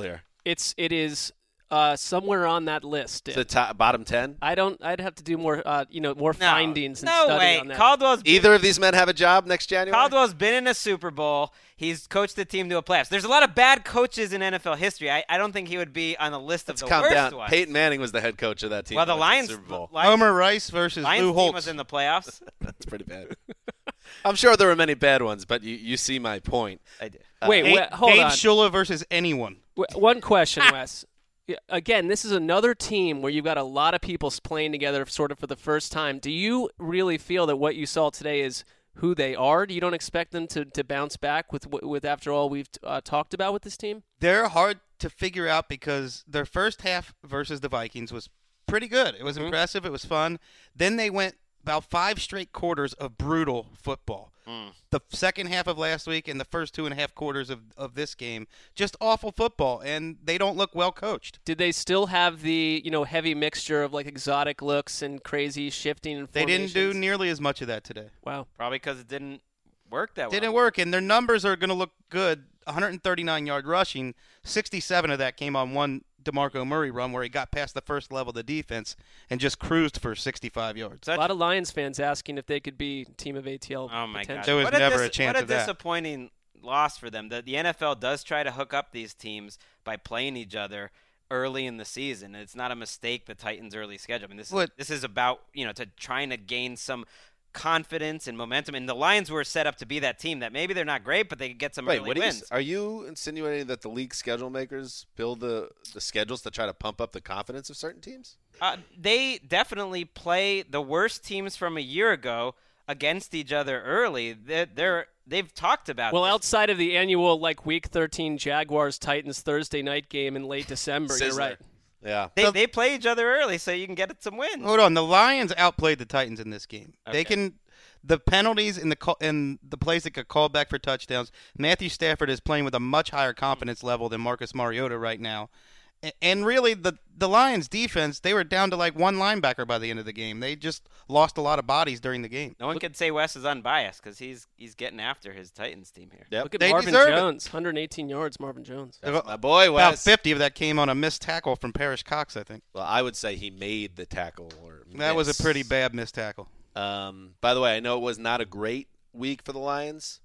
It's it is uh, somewhere on that list. The top, bottom ten. I don't. I'd have to do more. Uh, you know, more No, findings and no study way. on that. Caldwell's Either of these men have a job next January? Caldwell's been in a Super Bowl. He's coached the team to a playoffs. There's a lot of bad coaches in N F L history. I, I don't think he would be on the list of Let's the calm worst down. ones. Peyton Manning was the head coach of that team. Well, the that went to Lions, Super Bowl. Lions, Homer Rice versus Lions Lou team Holtz. was in the playoffs. That's pretty bad. I'm sure there were many bad ones, but you, you see my point. I did. Wait, Dave, wait, hold Dave on. Shula versus anyone. W- One question, Wes. Yeah, again, this is another team where you've got a lot of people playing together sort of for the first time. Do you really feel that what you saw today is who they are? You don't expect them to, to bounce back with, with after all we've uh, talked about with this team? They're hard to figure out because their first half versus the Vikings was pretty good. It was Mm-hmm. impressive. It was fun. Then they went about five straight quarters of brutal football. Mm. The second half of last week and the first two and a half quarters of, of this game, just awful football, and they don't look well coached. Did they still have the you know heavy mixture of like exotic looks and crazy shifting and They didn't do formations? nearly as much of that today. Wow. Probably because it didn't work that well. Didn't work, and their numbers are going to look good. one hundred thirty-nine yard rushing, sixty-seven of that came on one DeMarco Murray run where he got past the first level of the defense and just cruised for sixty-five yards. A lot of Lions fans asking if they could be team of A T L. Oh, my God. potential. There was What a never dis- a chance What a of that. disappointing loss for them. The, the N F L does try to hook up these teams by playing each other early in the season. It's not a mistake, the Titans' early schedule. I mean, this is, What- this is about, you know, to trying to gain some confidence and momentum. And the Lions were set up to be that team that maybe they're not great, but they could get some Wait, early what are you, wins. are you insinuating that the league schedule makers build the, the schedules to try to pump up the confidence of certain teams? Uh, they definitely play the worst teams from a year ago against each other early. They're, they're they've talked about. Well, this. outside of the annual like Week thirteen Jaguars Titans Thursday night game in late December, you're Sizzler. right. Yeah. they they play each other early, so you can get some wins. Hold on, the Lions outplayed the Titans in this game. Okay. They can, the penalties in the call, in the plays that get called back for touchdowns. Matthew Stafford is playing with a much higher confidence level than Marcus Mariota right now, A- and really the the Lions defense, they were down to like one linebacker by the end of the game. They just lost a lot of bodies during the game. No one could say Wes is unbiased because he's he's getting after his Titans team here. Yep. Look at They Marvin deserve it. Jones, one hundred eighteen yards. Marvin Jones. That's my boy, About Wes. fifty of that came on a missed tackle from Parrish Cox, I think. Well, I would say he made the tackle. Or That was miss. a pretty bad missed tackle. Um, by the way, I know it was not a great week for the Lions.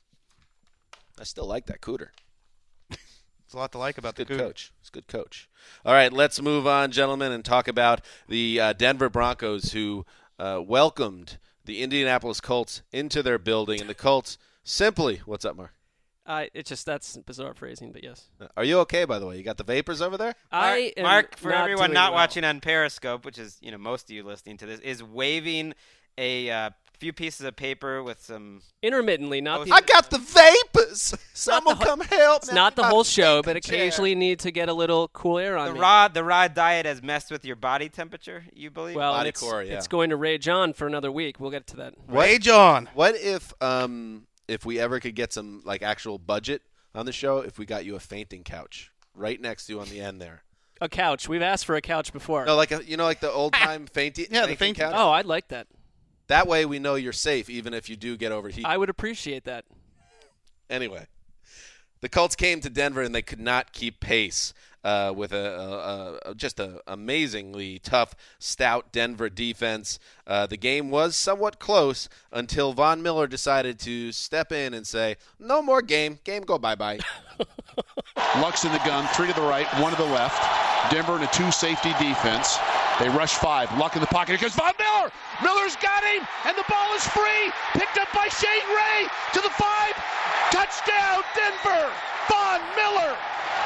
I still like that Cooter. It's a lot to like about Good the Cougars. coach. It's a good coach. All right, let's move on, gentlemen, and talk about the uh, Denver Broncos who uh, welcomed the Indianapolis Colts into their building. And the Colts simply, what's up, Mark? Uh, it's just that's bizarre phrasing, but yes. Are you okay, by the way? You got the vapors over there? I am Mark, for not everyone doing not well. watching on Periscope, which is you know most of you listening to this, is waving a uh, few pieces of paper with some. Intermittently, not Oh, the. I got the vapors. Someone the- come help It's me. not the My whole show, but chair. occasionally need to get a little cool air on The me. raw the raw diet has messed with your body temperature. You believe? well, Body it's, core, yeah. it's going to rage on for another week. We'll get to that. Ray John. What if um if we ever could get some like actual budget on the show? If we got you a fainting couch right next to you on the end there. A couch. We've asked for a couch before. No, like a, you know, like the old time fainting. Yeah, the fainting fainting- couch. Oh, I'd like that. That way we know you're safe, even if you do get overheated. I would appreciate that. Anyway, the Colts came to Denver and they could not keep pace uh, with a, a, a just a amazingly tough, stout Denver defense. Uh, the game was somewhat close until Von Miller decided to step in and say, "No more game. Game go bye bye." Luck's in the gun, three to the right, one to the left. Denver in a two-safety defense. They rush five. Luck in the pocket. Here comes Von Miller. Miller's got him, and the ball is free. Picked up by Shane Ray to the five. Touchdown, Denver. Von Miller.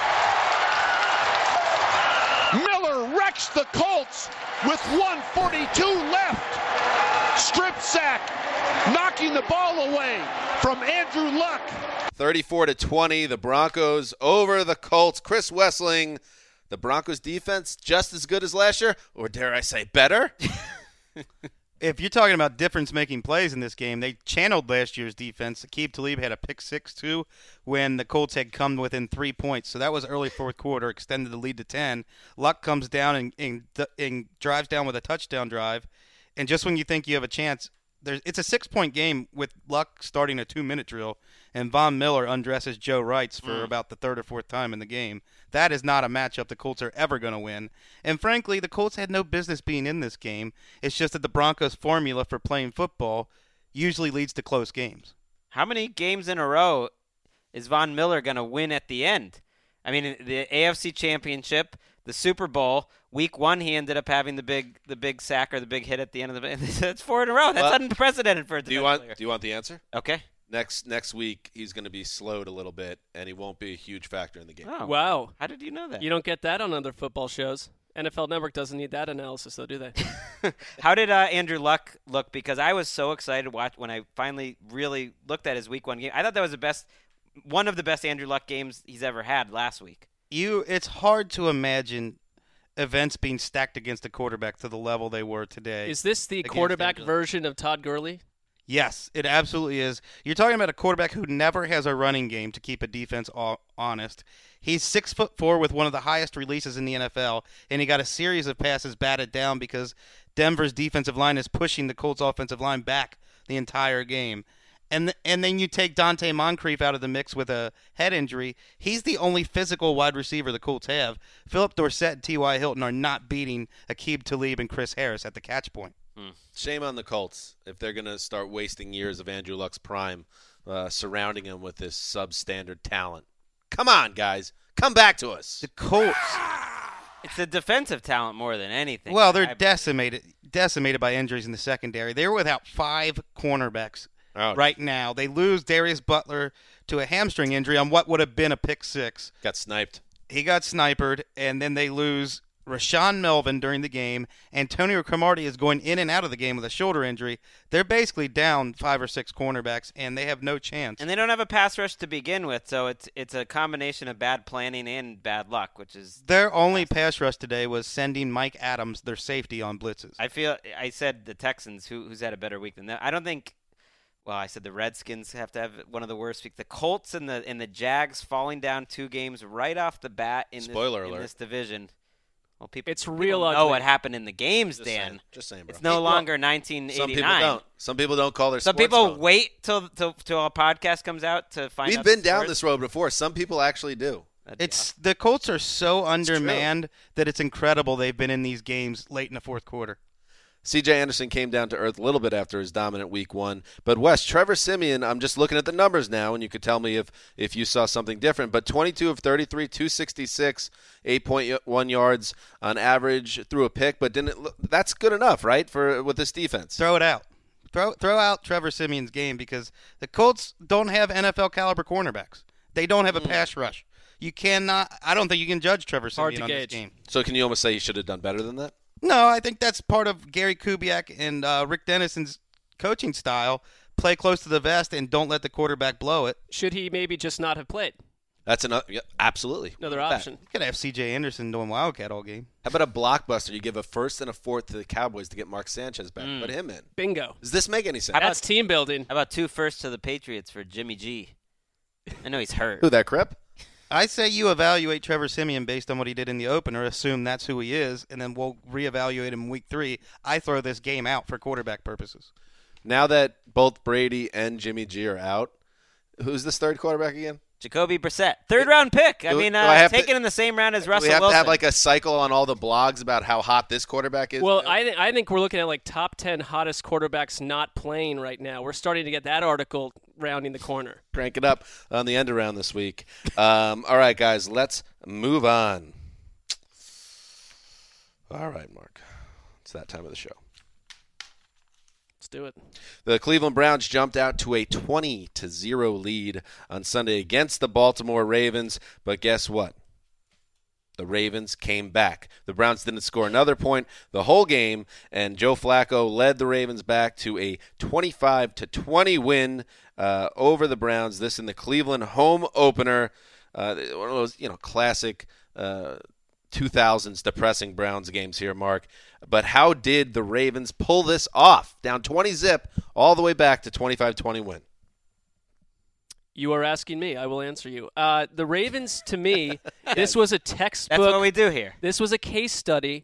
Miller wrecks the Colts with one forty-two left. Strip sack, knocking the ball away from Andrew Luck. thirty-four to twenty, the Broncos over the Colts. Chris Wessling, the Broncos defense just as good as last year, or dare I say better? If you're talking about difference-making plays in this game, they channeled last year's defense. Aqib Talib had a pick six, too, when the Colts had come within three points. So that was early fourth quarter, extended the lead to ten. Luck comes down and, and, and drives down with a touchdown drive. And just when you think you have a chance, there's it's a six-point game with Luck starting a two-minute drill, and Von Miller undresses Joe Wrights for mm. about the third or fourth time in the game. That is not a matchup the Colts are ever going to win. And frankly, the Colts had no business being in this game. It's just that the Broncos' formula for playing football usually leads to close games. How many games in a row is Von Miller going to win at the end? I mean, the A F C Championship, the Super Bowl, week one he ended up having the big the big sack or the big hit at the end of the – that's four in a row. That's well, unprecedented for a do you want player. Do you want the answer? Okay. Next next week, he's going to be slowed a little bit, and he won't be a huge factor in the game. Oh, wow. How did you know that? You don't get that on other football shows. N F L Network doesn't need that analysis, though, do they? How did uh, Andrew Luck look? Because I was so excited to watch when I finally really looked at his week one game. I thought that was the best, one of the best Andrew Luck games he's ever had last week. You, it's hard to imagine events being stacked against a quarterback to the level they were today. Is this the quarterback version of Todd Gurley? Yes, it absolutely is. You're talking about a quarterback who never has a running game to keep a defense honest. He's six foot four with one of the highest releases in the N F L, and he got a series of passes batted down because Denver's defensive line is pushing the Colts' offensive line back the entire game. And th- and then you take Dante Moncrief out of the mix with a head injury. He's the only physical wide receiver the Colts have. Philip Dorsett and T Y. Hilton are not beating Aqib Talib and Chris Harris at the catch point. Hmm. Shame on the Colts if they're going to start wasting years of Andrew Luck's prime uh, surrounding him with this substandard talent. Come on, guys. Come back to us. The Colts. It's the defensive talent more than anything. Well, they're decimated decimated by injuries in the secondary. They were without five cornerbacks oh. right now. They lose Darius Butler to a hamstring injury on what would have been a pick six. Got sniped. He got sniped, and then they lose Rashawn Melvin during the game. Antonio Cromartie is going in and out of the game with a shoulder injury. They're basically down five or six cornerbacks, and they have no chance. And they don't have a pass rush to begin with, so it's it's a combination of bad planning and bad luck, which is their only pass rush today was sending Mike Adams, their safety, on blitzes. I feel I said the Texans, who who's had a better week than that. I don't think. Well, I said the Redskins have to have one of the worst weeks. The Colts and the and the Jags falling down two games right off the bat in, Spoiler this, alert. in this division. Well, people, it's real people ugly. know what happened in the games, just Dan. Saying, just saying, bro. It's no well, longer nineteen eighty-nine. Some people don't. Some people don't call their Some sports people phone. wait till, till till a podcast comes out to find We've out. We've been the down scores. this road before. Some people actually do. It's the Colts are so undermanned that it's incredible they've been in these games late in the fourth quarter. C J Anderson came down to earth a little bit after his dominant week one. But, Wes, Trevor Siemian, I'm just looking at the numbers now, and you could tell me if, if you saw something different. But twenty-two of thirty-three, two sixty-six, eight point one yards on average through a pick. But didn't look, that's good enough, right, for with this defense? Throw it out. Throw, throw out Trevor Siemian's game because the Colts don't have N F L-caliber cornerbacks. They don't have a mm. pass rush. You cannot – I don't think you can judge Trevor Siemian on gauge. this game. So can you almost say he should have done better than that? No, I think that's part of Gary Kubiak and uh, Rick Dennison's coaching style. Play close to the vest and don't let the quarterback blow it. Should he maybe just not have played? That's another yeah, absolutely another option. You could have C J Anderson doing Wildcat all game. How about a blockbuster? You give a first and a fourth to the Cowboys to get Mark Sanchez back. Mm. Put him in. Bingo. Does this make any sense? How about That's team building? How about two firsts to the Patriots for Jimmy G? I know he's hurt. Who, that Crip? I say you evaluate Trevor Siemian based on what he did in the opener, assume that's who he is, and then we'll reevaluate him in week three. I throw this game out for quarterback purposes. Now that both Brady and Jimmy G are out, who's this third quarterback again? Jacoby Brissett. Third round pick. I do, mean, do uh, I taken to, in the same round as Russell Wilson. We have Wilson. to have like a cycle on all the blogs about how hot this quarterback is. Well, I, th- I think we're looking at like top ten hottest quarterbacks not playing right now. We're starting to get that article rounding the corner. Crank it up on the end around this week. Um, all right, guys, let's move on. All right, Mark. It's that time of the show. Let's do it. The Cleveland Browns jumped out to a twenty to zero lead on Sunday against the Baltimore Ravens, but guess what? The Ravens came back. The Browns didn't score another point the whole game, and Joe Flacco led the Ravens back to a twenty-five to twenty win uh, over the Browns. This in the Cleveland home opener. Uh, one of those, you know, classic uh, two thousands depressing Browns games here, Mark. But how did the Ravens pull this off? Down twenty zip, all the way back to twenty-five twenty win. You are asking me. I will answer you. Uh, the Ravens, to me, this was a textbook. That's what we do here. This was a case study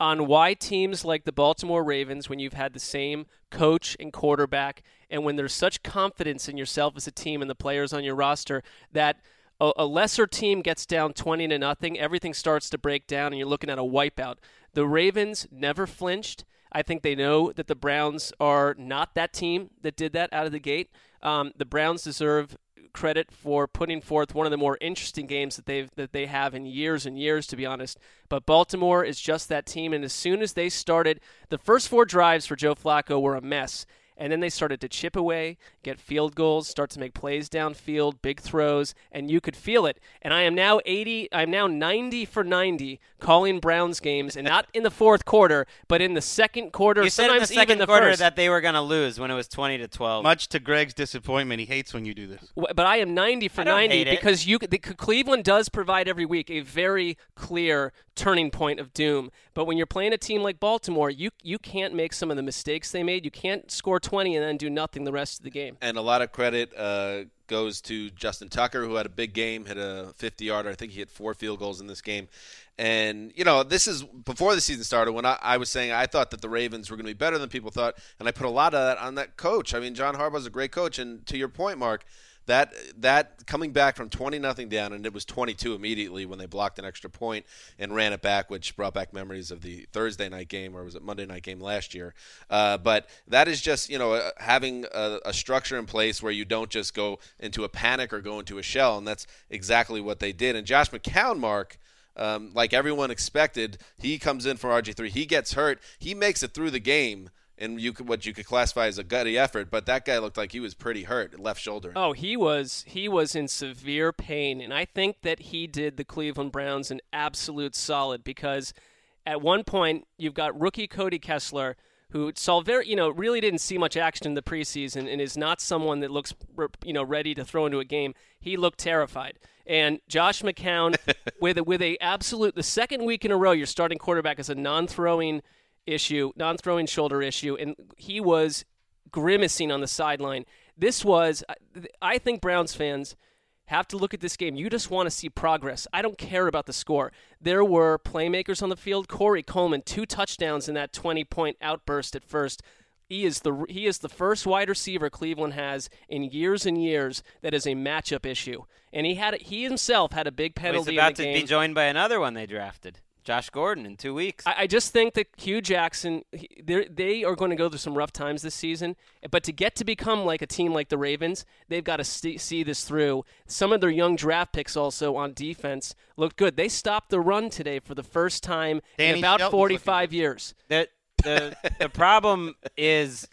on why teams like the Baltimore Ravens, when you've had the same coach and quarterback, and when there's such confidence in yourself as a team and the players on your roster, that a, a lesser team gets down twenty to nothing, everything starts to break down, and you're looking at a wipeout. The Ravens never flinched. I think they know that the Browns are not that team that did that out of the gate. Um, the Browns deserve credit for putting forth one of the more interesting games that they've that they have in years and years, to be honest. But Baltimore is just that team, and as soon as they started, the first four drives for Joe Flacco were a mess. And then they started to chip away, get field goals, start to make plays downfield, big throws, and you could feel it. And I am now eighty, I'm now ninety for ninety calling Browns games, and not in the fourth quarter, but in the second quarter. You said sometimes in the second even the quarter first. that they were going to lose when it was twenty to twelve. Much to Greg's disappointment, he hates when you do this. But I am ninety for I don't ninety hate it. because you the, Cleveland does provide every week a very clear turning point of doom. But when you're playing a team like Baltimore, you you can't make some of the mistakes they made. You can't score twenty and then do nothing the rest of the game. And a lot of credit uh, goes to Justin Tucker, who had a big game, hit a fifty-yarder. I think he hit four field goals in this game. And, you know, this is before the season started when I, I was saying I thought that the Ravens were going to be better than people thought, and I put a lot of that on that coach. I mean, John Harbaugh's a great coach, and to your point, Mark, that that coming back from twenty nothing down, and it was twenty-two immediately when they blocked an extra point and ran it back, which brought back memories of the Thursday night game, or was it Monday night game last year. Uh, but that is just, you know, having a, a structure in place where you don't just go into a panic or go into a shell, and that's exactly what they did. And Josh McCown, Mark, um, like everyone expected, he comes in for R G three. He gets hurt. He makes it through the game. And you could, what you could classify as a gutty effort, but that guy looked like he was pretty hurt, left shoulder. Oh, he was he was in severe pain, and I think that he did the Cleveland Browns an absolute solid because at one point you've got rookie Cody Kessler, who saw very, you know, really didn't see much action in the preseason and is not someone that looks, you know, ready to throw into a game. He looked terrified. And Josh McCown, with a, with a absolute, the second week in a row, your starting quarterback is a non-throwing issue, non-throwing shoulder issue, and he was grimacing on the sideline. This was, I think Browns fans have to look at this game. You just want to see progress. I don't care about the score. There were playmakers on the field. Corey Coleman, two touchdowns in that twenty-point outburst at first. He is the he is the first wide receiver Cleveland has in years and years that is a matchup issue. And he had he himself had a big penalty He's about in the to game. be joined by another one they drafted. Josh Gordon in two weeks. I, I just think that Hugh Jackson, they are going to go through some rough times this season. But to get to become like a team like the Ravens, they've got to see, see this through. Some of their young draft picks also on defense looked good. They stopped the run today for the first time Danny in about Shelton's forty-five years. The, the, the problem is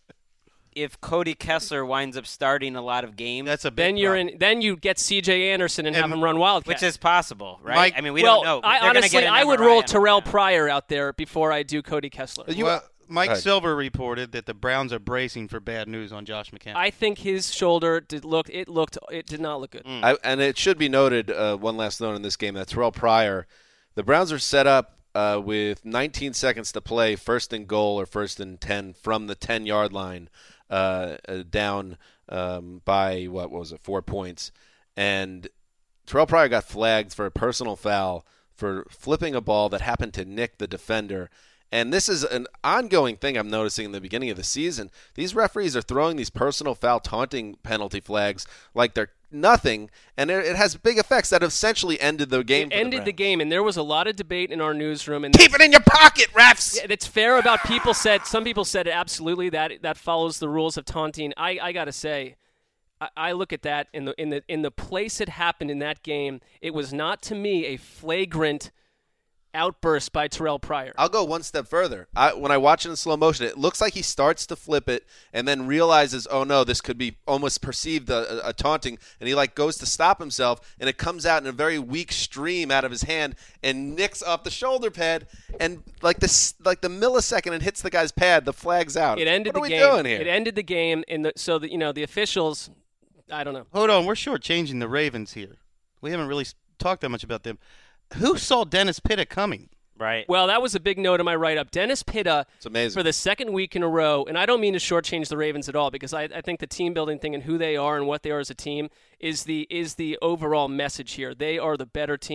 if Cody Kessler winds up starting a lot of games, That's a big Then you're problem. in. Then you get C J Anderson and, And- have him run Wildcat. which is possible, right? Mike- I mean, we well, don't know. I, They're gonna honestly, get an I would M R I roll on him Terrell now. Pryor out there before I do Cody Kessler. You, Well, Mike Go ahead. Silver reported that the Browns are bracing for bad news on Josh McCown. I think his shoulder did look. It looked. It did not look good. I, and it should be noted, uh, one last note in this game, that Terrell Pryor, the Browns are set up uh, with nineteen seconds to play, first and goal or first and ten from the ten-yard line, uh, uh, down um, by, what was it, four points. And Terrell Pryor got flagged for a personal foul for flipping a ball that happened to nick the defender. And this is an ongoing thing I'm noticing in the beginning of the season. These referees are throwing these personal foul taunting penalty flags like they're nothing, and it, it has big effects that essentially ended the game. It for the ended the Browns. game, and there was a lot of debate in our newsroom. And Keep it in your pocket, refs! Yeah, it's fair about people said. Some people said absolutely that that follows the rules of taunting. I, I gotta say, I, I look at that in the in the in the place it happened in that game. It was not to me a flagrant outburst by Terrell Pryor. I'll go one step further. I, when I watch it in slow motion, it looks like he starts to flip it and then realizes, oh no, this could be almost perceived a, a, a taunting, and he like goes to stop himself, and it comes out in a very weak stream out of his hand and nicks off the shoulder pad, and like this, like the millisecond it hits the guy's pad, the flag's out. It ended what the are game. we doing here? It ended the game, and the, so that you know the officials. I don't know. Hold on, we're shortchanging the Ravens here. We haven't really s- talked that much about them. Who saw Dennis Pitta coming? Right. Well, that was a big note in my write-up. Dennis Pitta, It's amazing. for the second week in a row, and I don't mean to shortchange the Ravens at all, because I, I think the team-building thing and who they are and what they are as a team is the is the overall message here. They are the better team.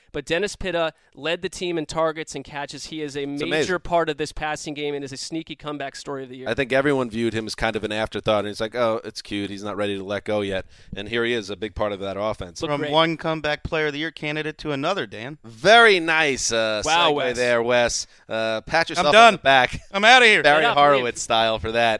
But Dennis Pitta led the team in targets and catches. He is a It's major amazing. part of this passing game and is a sneaky comeback story of the year. I think everyone viewed him as kind of an afterthought, and it's like, oh, it's cute. He's not ready to let go yet. And here he is, a big part of that offense. From great. one comeback player of the year candidate to another, Dan. Very nice uh, Wow, segue Wes. there, Wes. Uh, pat yourself I'm done. on the back. I'm out of here. Barry Shut up, Horowitz style for that.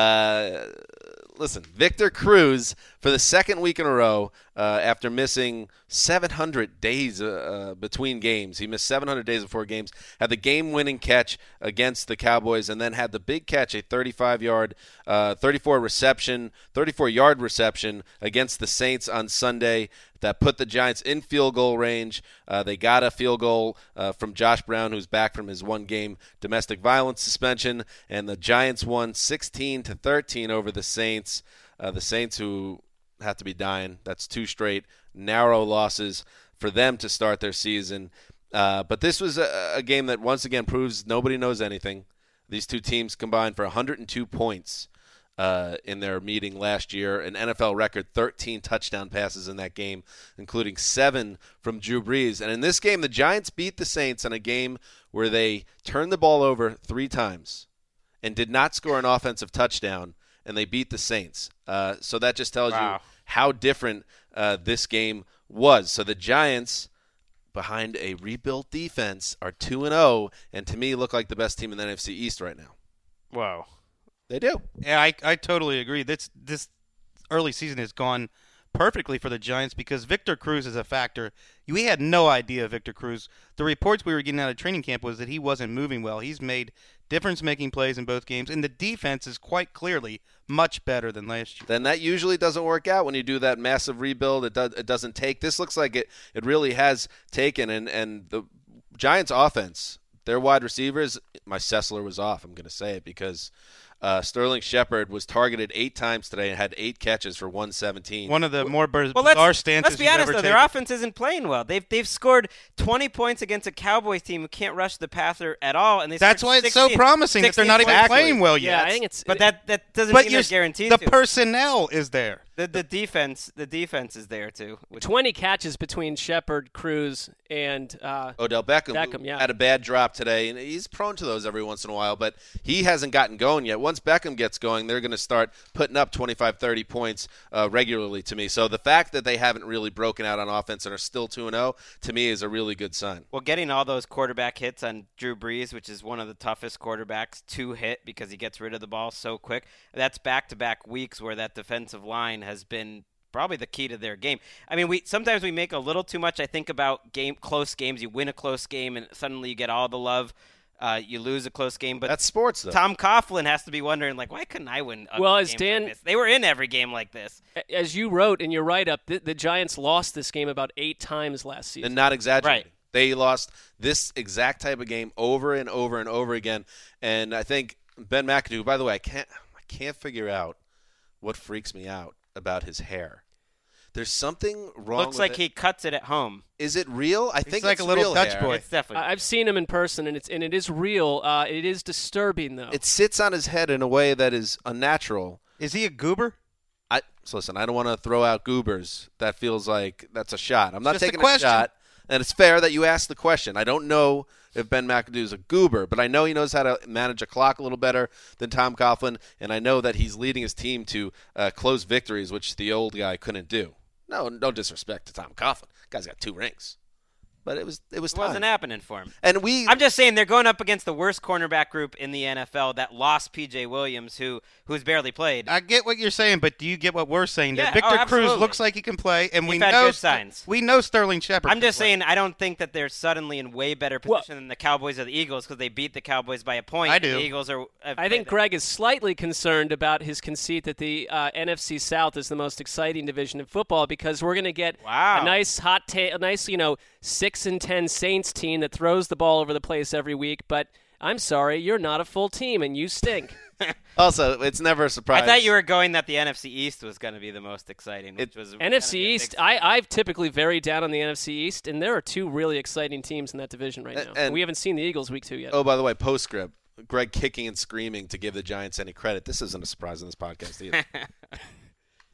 Uh, listen, Victor Cruz, for the second week in a row, uh, after missing seven hundred days uh, uh, between games, he missed seven hundred days before games, had the game-winning catch against the Cowboys, and then had the big catch, a thirty-five-yard, uh, thirty-four reception, thirty-four-yard reception against the Saints on Sunday that put the Giants in field goal range. Uh, they got a field goal uh, from Josh Brown, who's back from his one-game domestic violence suspension, and the Giants won sixteen to thirteen over the Saints. Uh, the Saints, who have to be dying. That's two straight narrow losses for them to start their season. Uh, but this was a, a game that once again proves nobody knows anything. These two teams combined for one hundred two points uh, in their meeting last year, an N F L record thirteen touchdown passes in that game, including seven from Drew Brees. And in this game, the Giants beat the Saints in a game where they turned the ball over three times and did not score an offensive touchdown, and they beat the Saints. Uh, so that just tells Wow. you how different uh, this game was. So the Giants, behind a rebuilt defense, are two and oh, and to me look like the best team in the N F C East right now. Whoa. They do. Yeah, I, I totally agree. This this early season has gone perfectly for the Giants because Victor Cruz is a factor. We had no idea Victor Cruz. The reports we were getting out of training camp was that he wasn't moving well. He's made difference-making plays in both games, and the defense is quite clearly much better than last year. Then that usually doesn't work out when you do that massive rebuild. It does. It doesn't take. This looks like it. It really has taken. And and the Giants' offense, their wide receivers. My Sessler was off. I'm going to say it because uh, Sterling Shepard was targeted eight times today and had eight catches for one seventeen. One of the more biz- Well, bizarre let's, stances let's be you've honest, ever though. taken. Their offense isn't playing well. They've they've scored twenty points against a Cowboys team who can't rush the passer at all, and they That's scored why it's so sixteen promising that they're not even points. playing well yeah, yet. I think it's. But that, that doesn't but mean you're, they're guaranteed the to. personnel is there. The, the defense, the defense is there too. which- twenty catches between Shepard, Cruz, and uh, Odell Beckham, Beckham, who yeah. had a bad drop today, and he's prone to those every once in a while, but he hasn't gotten going yet. Once Beckham gets going, they're going to start putting up twenty-five, thirty points uh, regularly to me. So the fact that they haven't really broken out on offense and are still two and oh, to me is a really good sign. Well, getting all those quarterback hits on Drew Brees, which is one of the toughest quarterbacks to hit because he gets rid of the ball so quick, that's back-to-back weeks where that defensive line has been probably the key to their game. I mean, we sometimes we make a little too much, I think, about game close games. You win a close game, and suddenly you get all the love. Uh, you lose a close game. But That's sports, though. Tom Coughlin has to be wondering, like, why couldn't I win a Well, game as Dan- like this? They were in every game like this. as you wrote in your write-up, the, the Giants lost this game about eight times last season. And not exaggerating. Right. They lost this exact type of game over and over and over again. And I think Ben McAdoo, by the way, I can't I can't figure out what freaks me out about his hair. There's something wrong Looks with like it. he cuts it at home. Is it real? I think like it's a little real Dutch hair. boy. It's definitely. I- I've seen him in person, and it's and it is real. Uh, it is disturbing, though. It sits on his head in a way that is unnatural. Is he a goober? I so listen, I don't want to throw out goobers. That feels like that's a shot. I'm not Just a taking a, question. shot. And it's fair that you ask the question. I don't know if Ben McAdoo is a goober, but I know he knows how to manage a clock a little better than Tom Coughlin, and I know that he's leading his team to uh, close victories, which the old guy couldn't do. No, no disrespect to Tom Coughlin. Guy's got two rings. But it was it was It time. wasn't happening for him. And we I'm just saying they're going up against the worst cornerback group in the N F L that lost P J Williams, who who's barely played. I get what you're saying, but do you get what we're saying? Yeah, that Victor oh, Cruz absolutely. looks like he can play, and we We've had know good signs. we know Sterling Shepard. I'm can just play. saying I don't think that they're suddenly in way better position than the Cowboys or the Eagles because they beat the Cowboys by a point. I and do. The Eagles are. have I think played- Greg is slightly concerned about his conceit that the uh, N F C South is the most exciting division in football because we're going to get Wow. a nice hot, ta- a nice you know six and ten Saints team that throws the ball over the place every week. But I'm sorry, you're not a full team and you stink. also it's never a surprise. I thought you were going that the N F C East was going to be the most exciting, which It- was N F C gonna be a East, big- I, I've typically very down on the N F C East, and there are two really exciting teams in that division right A- now. and- we haven't seen the Eagles week two yet. Oh, by the way, postscript. Greg kicking and screaming to give the Giants any credit. This isn't a surprise in this podcast either.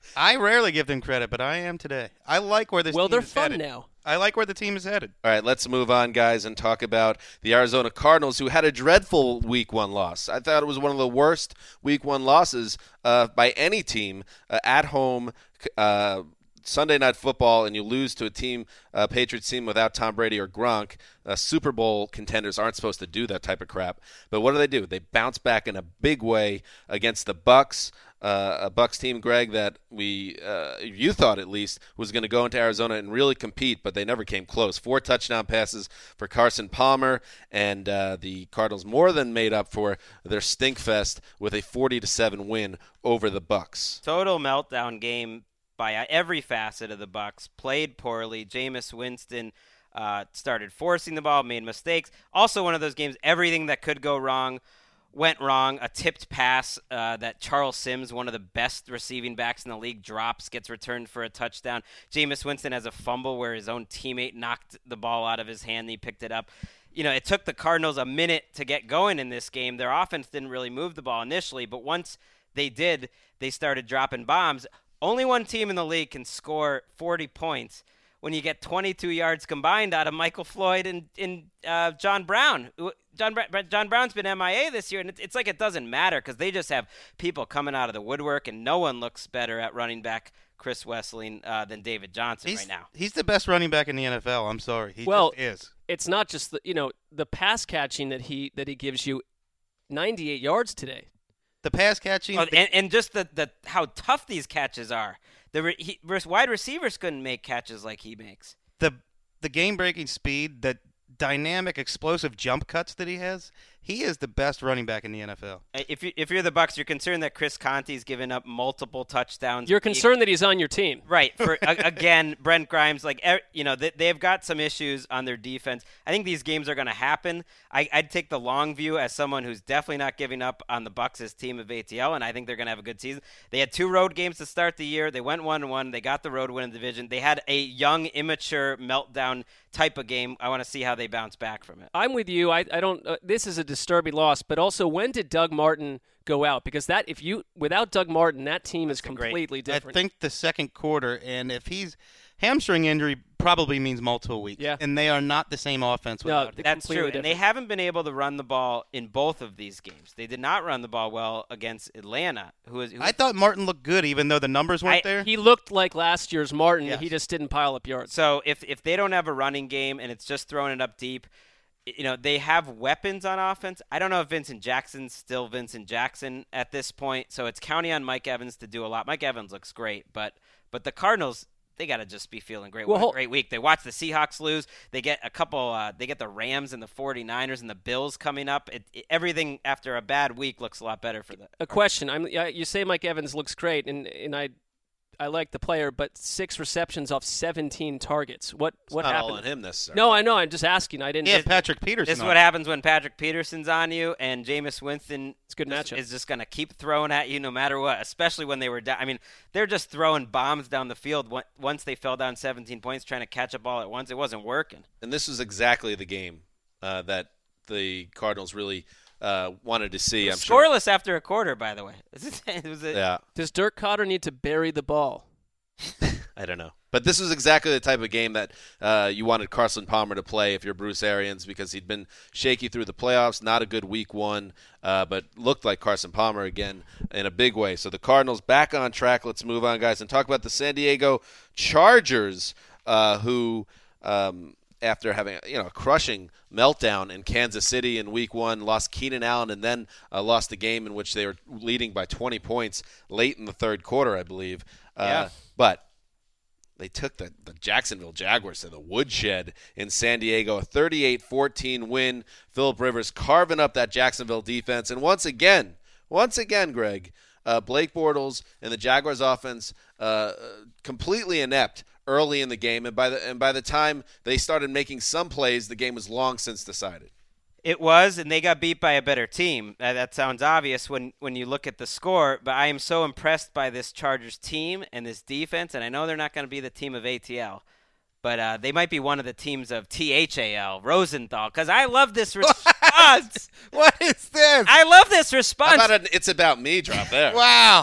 I rarely give them credit, but I am today. I like where this well, team they're is fun headed. now. I like where the team is headed. All right, let's move on, guys, and talk about the Arizona Cardinals, who had a dreadful Week One loss. I thought it was one of the worst Week One losses uh, by any team uh, at home. Uh, Sunday Night Football, and you lose to a team, uh, Patriots team without Tom Brady or Gronk. Uh, Super Bowl contenders aren't supposed to do that type of crap. But what do they do? They bounce back in a big way against the Bucks, uh, a Bucks team, Greg, that we, uh, you thought at least, was going to go into Arizona and really compete, but they never came close. Four touchdown passes for Carson Palmer, and uh, the Cardinals more than made up for their stinkfest with a forty to seven win over the Bucks. Total meltdown game by every facet of the Bucks. Played poorly. Jameis Winston uh, started forcing the ball, made mistakes. Also one of those games, everything that could go wrong went wrong. A tipped pass uh, that Charles Sims, one of the best receiving backs in the league, drops, gets returned for a touchdown. Jameis Winston has a fumble where his own teammate knocked the ball out of his hand and he picked it up. You know, it took the Cardinals a minute to get going in this game. Their offense didn't really move the ball initially, but once they did, they started dropping bombs. Only one team in the league can score forty points when you get twenty-two yards combined out of Michael Floyd and, and uh, John Brown. John, John Brown's been M I A this year, and it's like it doesn't matter because they just have people coming out of the woodwork, and no one looks better at running back Chris Wesseling uh, than David Johnson he's, right now. He's the best running back in the N F L. I'm sorry. He well, just is. It's not just the, you know, the pass catching that he that he gives you, ninety-eight yards today. The pass catching, oh, and, and just the, the how tough these catches are. The re, he, wide receivers couldn't make catches like he makes. The the game breaking speed, the dynamic, explosive jump cuts that he has. He is the best running back in the N F L. If you if you're the Bucs, you're concerned that Chris Conte's given up multiple touchdowns. You're concerned he, that he's on your team, right? For again, Brent Grimes, like you know, they, they've got some issues on their defense. I think these games are going to happen. I, I'd take the long view as someone who's definitely not giving up on the Bucs' team of A T L, and I think they're going to have a good season. They had two road games to start the year. They went one and one. They got the road win in the division. They had a young, immature meltdown type of game. I want to see how they bounce back from it. I'm with you. I, I don't. Uh, this is a disturbing loss, but also when did Doug Martin go out? Because that if you without Doug Martin, that team is completely different. I think the second quarter, and if he's hamstring injury probably means multiple weeks. Yeah. And they are not the same offense without no, him. That's true. Different. And they haven't been able to run the ball in both of these games. They did not run the ball well against Atlanta. Who is? Who I thought Martin looked good, even though the numbers weren't I, there. He looked like last year's Martin. Yes. He just didn't pile up yards. So if if they don't have a running game and it's just throwing it up deep, you know, they have weapons on offense. I don't know if Vincent Jackson's still Vincent Jackson at this point. So it's counting on Mike Evans to do a lot. Mike Evans looks great, but but the Cardinals, they got to just be feeling great. Well, what a great week. They watch the Seahawks lose. They get a couple uh, – they get the Rams and the 49ers and the Bills coming up. It, it, everything after a bad week looks a lot better for them. A question. I'm, you say Mike Evans looks great, and, and I I like the player, but six receptions off seventeen targets. What It's what not happened? all on him necessarily. No, I know. I'm just asking. I didn't. Yeah, Patrick Peterson. This is what happens when Patrick Peterson's on you, and Jameis Winston it's a good just, matchup. is just going to keep throwing at you no matter what, especially when they were down. I mean, they're just throwing bombs down the field once they fell down seventeen points, trying to catch up all at once. It wasn't working. And this was exactly the game uh, that the Cardinals really uh, wanted to see. I'm Scoreless sure. after a quarter, by the way. It was a, yeah. Does Dirk Cotter need to bury the ball? I don't know. But this was exactly the type of game that uh, you wanted Carson Palmer to play if you're Bruce Arians, because he'd been shaky through the playoffs, not a good week one, uh, but looked like Carson Palmer again in a big way. So the Cardinals back on track. Let's move on, guys, and talk about the San Diego Chargers, uh, who um, after having you know a crushing meltdown in Kansas City in week one, lost Keenan Allen and then uh, lost the game in which they were leading by twenty points late in the third quarter, I believe. Uh, yeah. But they took the, the Jacksonville Jaguars to the woodshed in San Diego, a thirty-eight fourteen win. Phillip Rivers carving up that Jacksonville defense. And once again, once again, Greg, uh, Blake Bortles and the Jaguars offense uh, completely inept early in the game. And by the and by the time they started making some plays, the game was long since decided. It was, and they got beat by a better team. Uh, that sounds obvious when, when you look at the score, but I am so impressed by this Chargers team and this defense, and I know they're not going to be the team of A T L, but uh, they might be one of the teams of T H A L, Rosenthal, because I love this response. What is this? I love this response. How about an It's About Me drop there? Wow.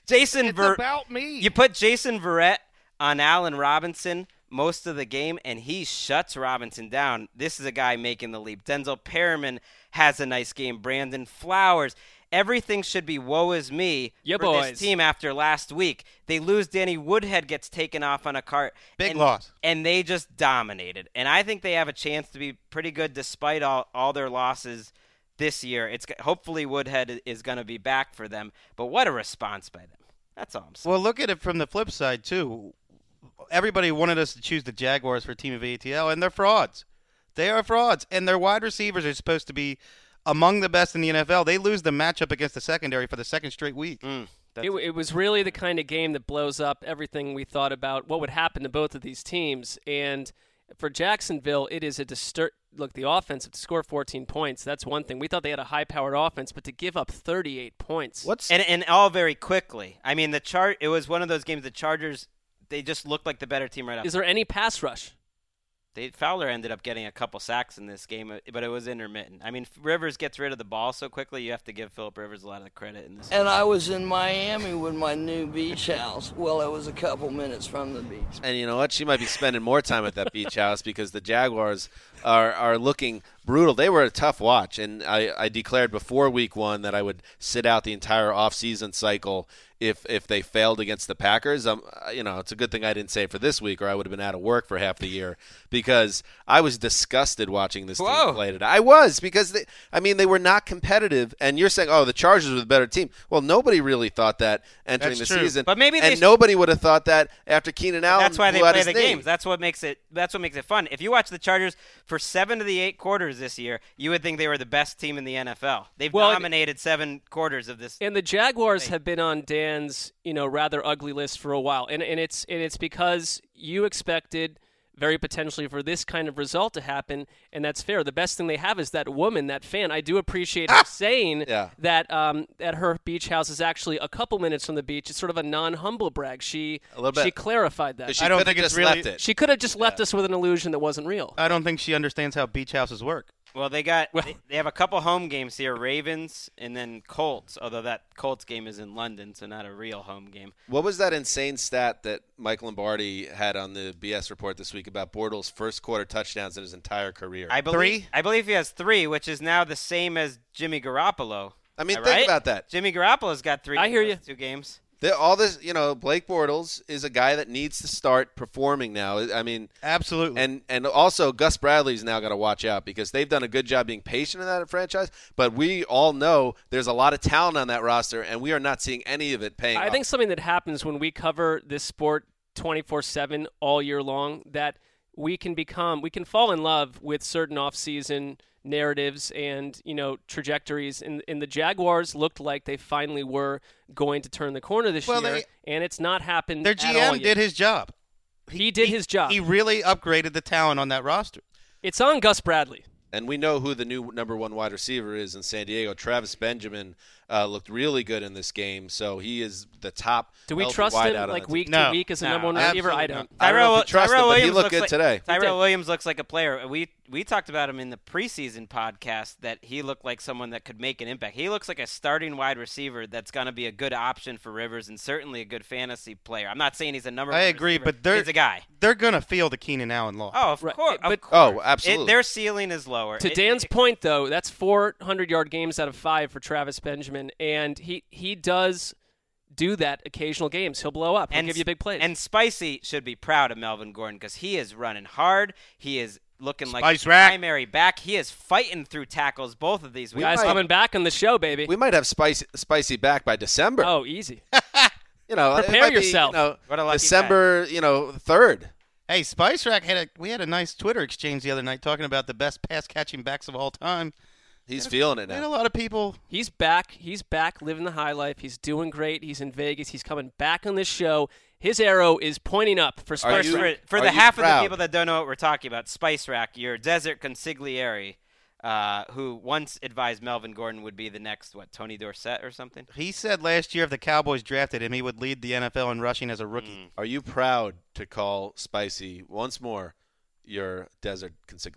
Jason It's Ver- about me. You put Jason Verrett on Allen Robinson most of the game, and he shuts Robinson down. This is a guy making the leap. Denzel Perriman has a nice game. Brandon Flowers. Everything should be woe is me Yeah, for boys. this team after last week. They lose. Danny Woodhead gets taken off on a cart. Big and, loss. And they just dominated. And I think they have a chance to be pretty good despite all, all their losses this year. It's hopefully Woodhead is going to be back for them. But what a response by them. That's all I'm saying. Well, look at it from the flip side, too. Everybody wanted us to choose the Jaguars for Team of A T L, and they're frauds. They are frauds. And their wide receivers are supposed to be among the best in the N F L. They lose the matchup against the secondary for the second straight week. Mm, It, it was really the kind of game that blows up everything we thought about what would happen to both of these teams. And for Jacksonville, it is a distur- look, the offense, to score fourteen points, that's one thing. We thought they had a high-powered offense, but to give up thirty-eight points. What's and, and all very quickly. I mean, the chart. It was one of those games, the Chargers, they just looked like the better team right off. Is there any pass rush? They, Fowler ended up getting a couple sacks in this game, but it was intermittent. I mean, Rivers gets rid of the ball so quickly, you have to give Phillip Rivers a lot of the credit in this And game. I was in Miami with my new beach house. Well, it was a couple minutes from the beach. And you know what? She might be spending more time at that beach house because the Jaguars are, are looking brutal. They were a tough watch, and I, I declared before week one that I would sit out the entire offseason cycle if if they failed against the Packers. Um, you know, it's a good thing I didn't say it for this week, or I would have been out of work for half the year because I was disgusted watching this Whoa. team play today. I was because they, I mean, they were not competitive. And you're saying, oh, the Chargers were the better team. Well, nobody really thought that entering That's the true. season, But maybe they and sh- nobody would have thought that after Keenan Allen. That's why they blew out play his the knee. games. That's what makes it. That's what makes it fun. If you watch the Chargers for seven of the eight quarters this year, you would think they were the best team in the N F L. They've Well, dominated seven quarters of this. And the Jaguars have been on Dan's, you know, rather ugly list for a while, and and it's and it's because you expected very potentially for this kind of result to happen, and that's fair. The best thing they have is that woman, that fan. I do appreciate her saying Yeah. that um, that her beach house is actually a couple minutes from the beach. It's sort of a non-humble brag. She A little bit. she clarified that. She I don't could have think it's just really- left it. She could have just left us with an illusion that wasn't real. I don't think she understands how beach houses work. Well, they got Well- they, they have a couple home games here: Ravens and then Colts. Although that Colts game is in London, so not a real home game. What was that insane stat that Mike Lombardi had on the B S report this week about Bortles' first quarter touchdowns in his entire career? I believe Three? I believe he has three, which is now the same as Jimmy Garoppolo. I mean, Am I think right? about that. Jimmy Garoppolo's got three. I in hear those you. Two games. The- all this, you know, Blake Bortles is a guy that needs to start performing now. I mean, Absolutely. and and also Gus Bradley's now got to watch out because they've done a good job being patient in that franchise. But we all know there's a lot of talent on that roster, and we are not seeing any of it paying I off. think something that happens when we cover this sport twenty-four seven all year long, that we can become, we can fall in love with certain off-season narratives and, you know, trajectories. And, and the Jaguars looked like they finally were going to turn the corner this Well, year, they- and it's not happened Their at G all M yet. did his job. He did his job. He really upgraded the talent on that roster. It's on Gus Bradley. And we know who the new number one wide receiver is in San Diego. Travis Benjamin uh, looked really good in this game, so he is the top. Do we healthy trust wide him out on like the team. week No. to week as a No, number one receiver? I absolutely don't. not. I don't know if you trust him, Tyrell but he Williams looked looks good like, today. He Tyrell did. Williams looks like a player. We we talked about him in the preseason podcast that he looked like someone that could make an impact. He looks like a starting wide receiver that's going to be a good option for Rivers and certainly a good fantasy player. I'm not saying he's a number I one agree, receiver. but they're he's a guy. They're gonna feel the Keenan Allen loss. Oh, of Right, course. but- of Oh, course. absolutely. It, their ceiling is lower. To It- Dan's it- point, though, that's four hundred-yard games out of five for Travis Benjamin, and he, he does do that occasional games. He'll blow up. He'll and give you big plays. And Spicy should be proud of Melvin Gordon because he is running hard. He is looking like Spice a rack. primary back. He is fighting through tackles both of these weeks. Guys might- coming back on the show, baby. We might have spicy, spicy back by December. Oh, easy. you know, it prepare might be, yourself. you know, What a lucky December, you know, third. Hey, Spice Rack had a we had a nice Twitter exchange the other night talking about the best pass catching backs of all time. He's feeling it We had a now. lot of people. He's back. He's back living the high life. He's doing great. He's in Vegas. He's coming back on this show. His arrow is pointing up for Are Spice you- Rack. For, for Are the you half of proud? the people that don't know what we're talking about, Spice Rack, your desert consigliere, uh, who once advised Melvin Gordon would be the next, what, Tony Dorsett or something? He said last year if the Cowboys drafted him, he would lead the N F L in rushing as a rookie. Are you proud to call Spicy once more your desert consigliere?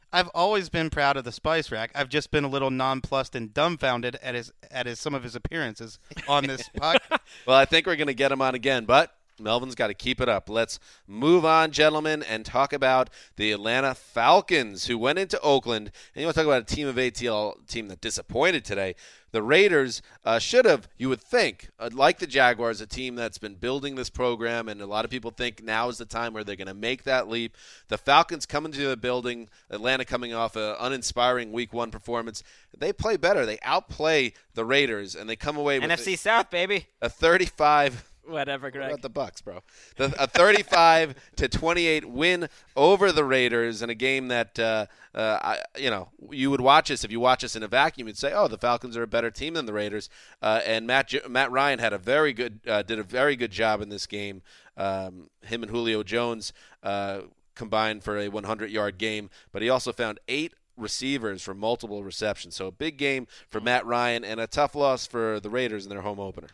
I've always been proud of the Spice Rack. I've just been a little nonplussed and dumbfounded at his at his some of his appearances on this podcast. Well, I think we're going to get him on again, but Melvin's got to keep it up. Let's move on, gentlemen, and talk about the Atlanta Falcons, who went into Oakland. And you want to talk about a team of A T L team that disappointed today. The Raiders uh, should have, you would think, uh, like the Jaguars, a team that's been building this program, and a lot of people think now is the time where they're going to make that leap. The Falcons coming to the building, Atlanta coming off an uninspiring week one performance. They play better. They outplay the Raiders, and they come away with N F C a, South, baby. a thirty-five – Whatever, Greg. What about the Bucks, bro? The, a thirty-five to twenty-eight win over the Raiders in a game that, uh, uh, I, you know, you would watch us if you watch us in a vacuum. You'd say, "Oh, the Falcons are a better team than the Raiders." Uh, and Matt Matt Ryan had a very good, uh, did a very good job in this game. Um, him and Julio Jones uh, combined for a hundred-yard game, but he also found eight receivers for multiple receptions. So a big game for Matt Ryan and a tough loss for the Raiders in their home opener.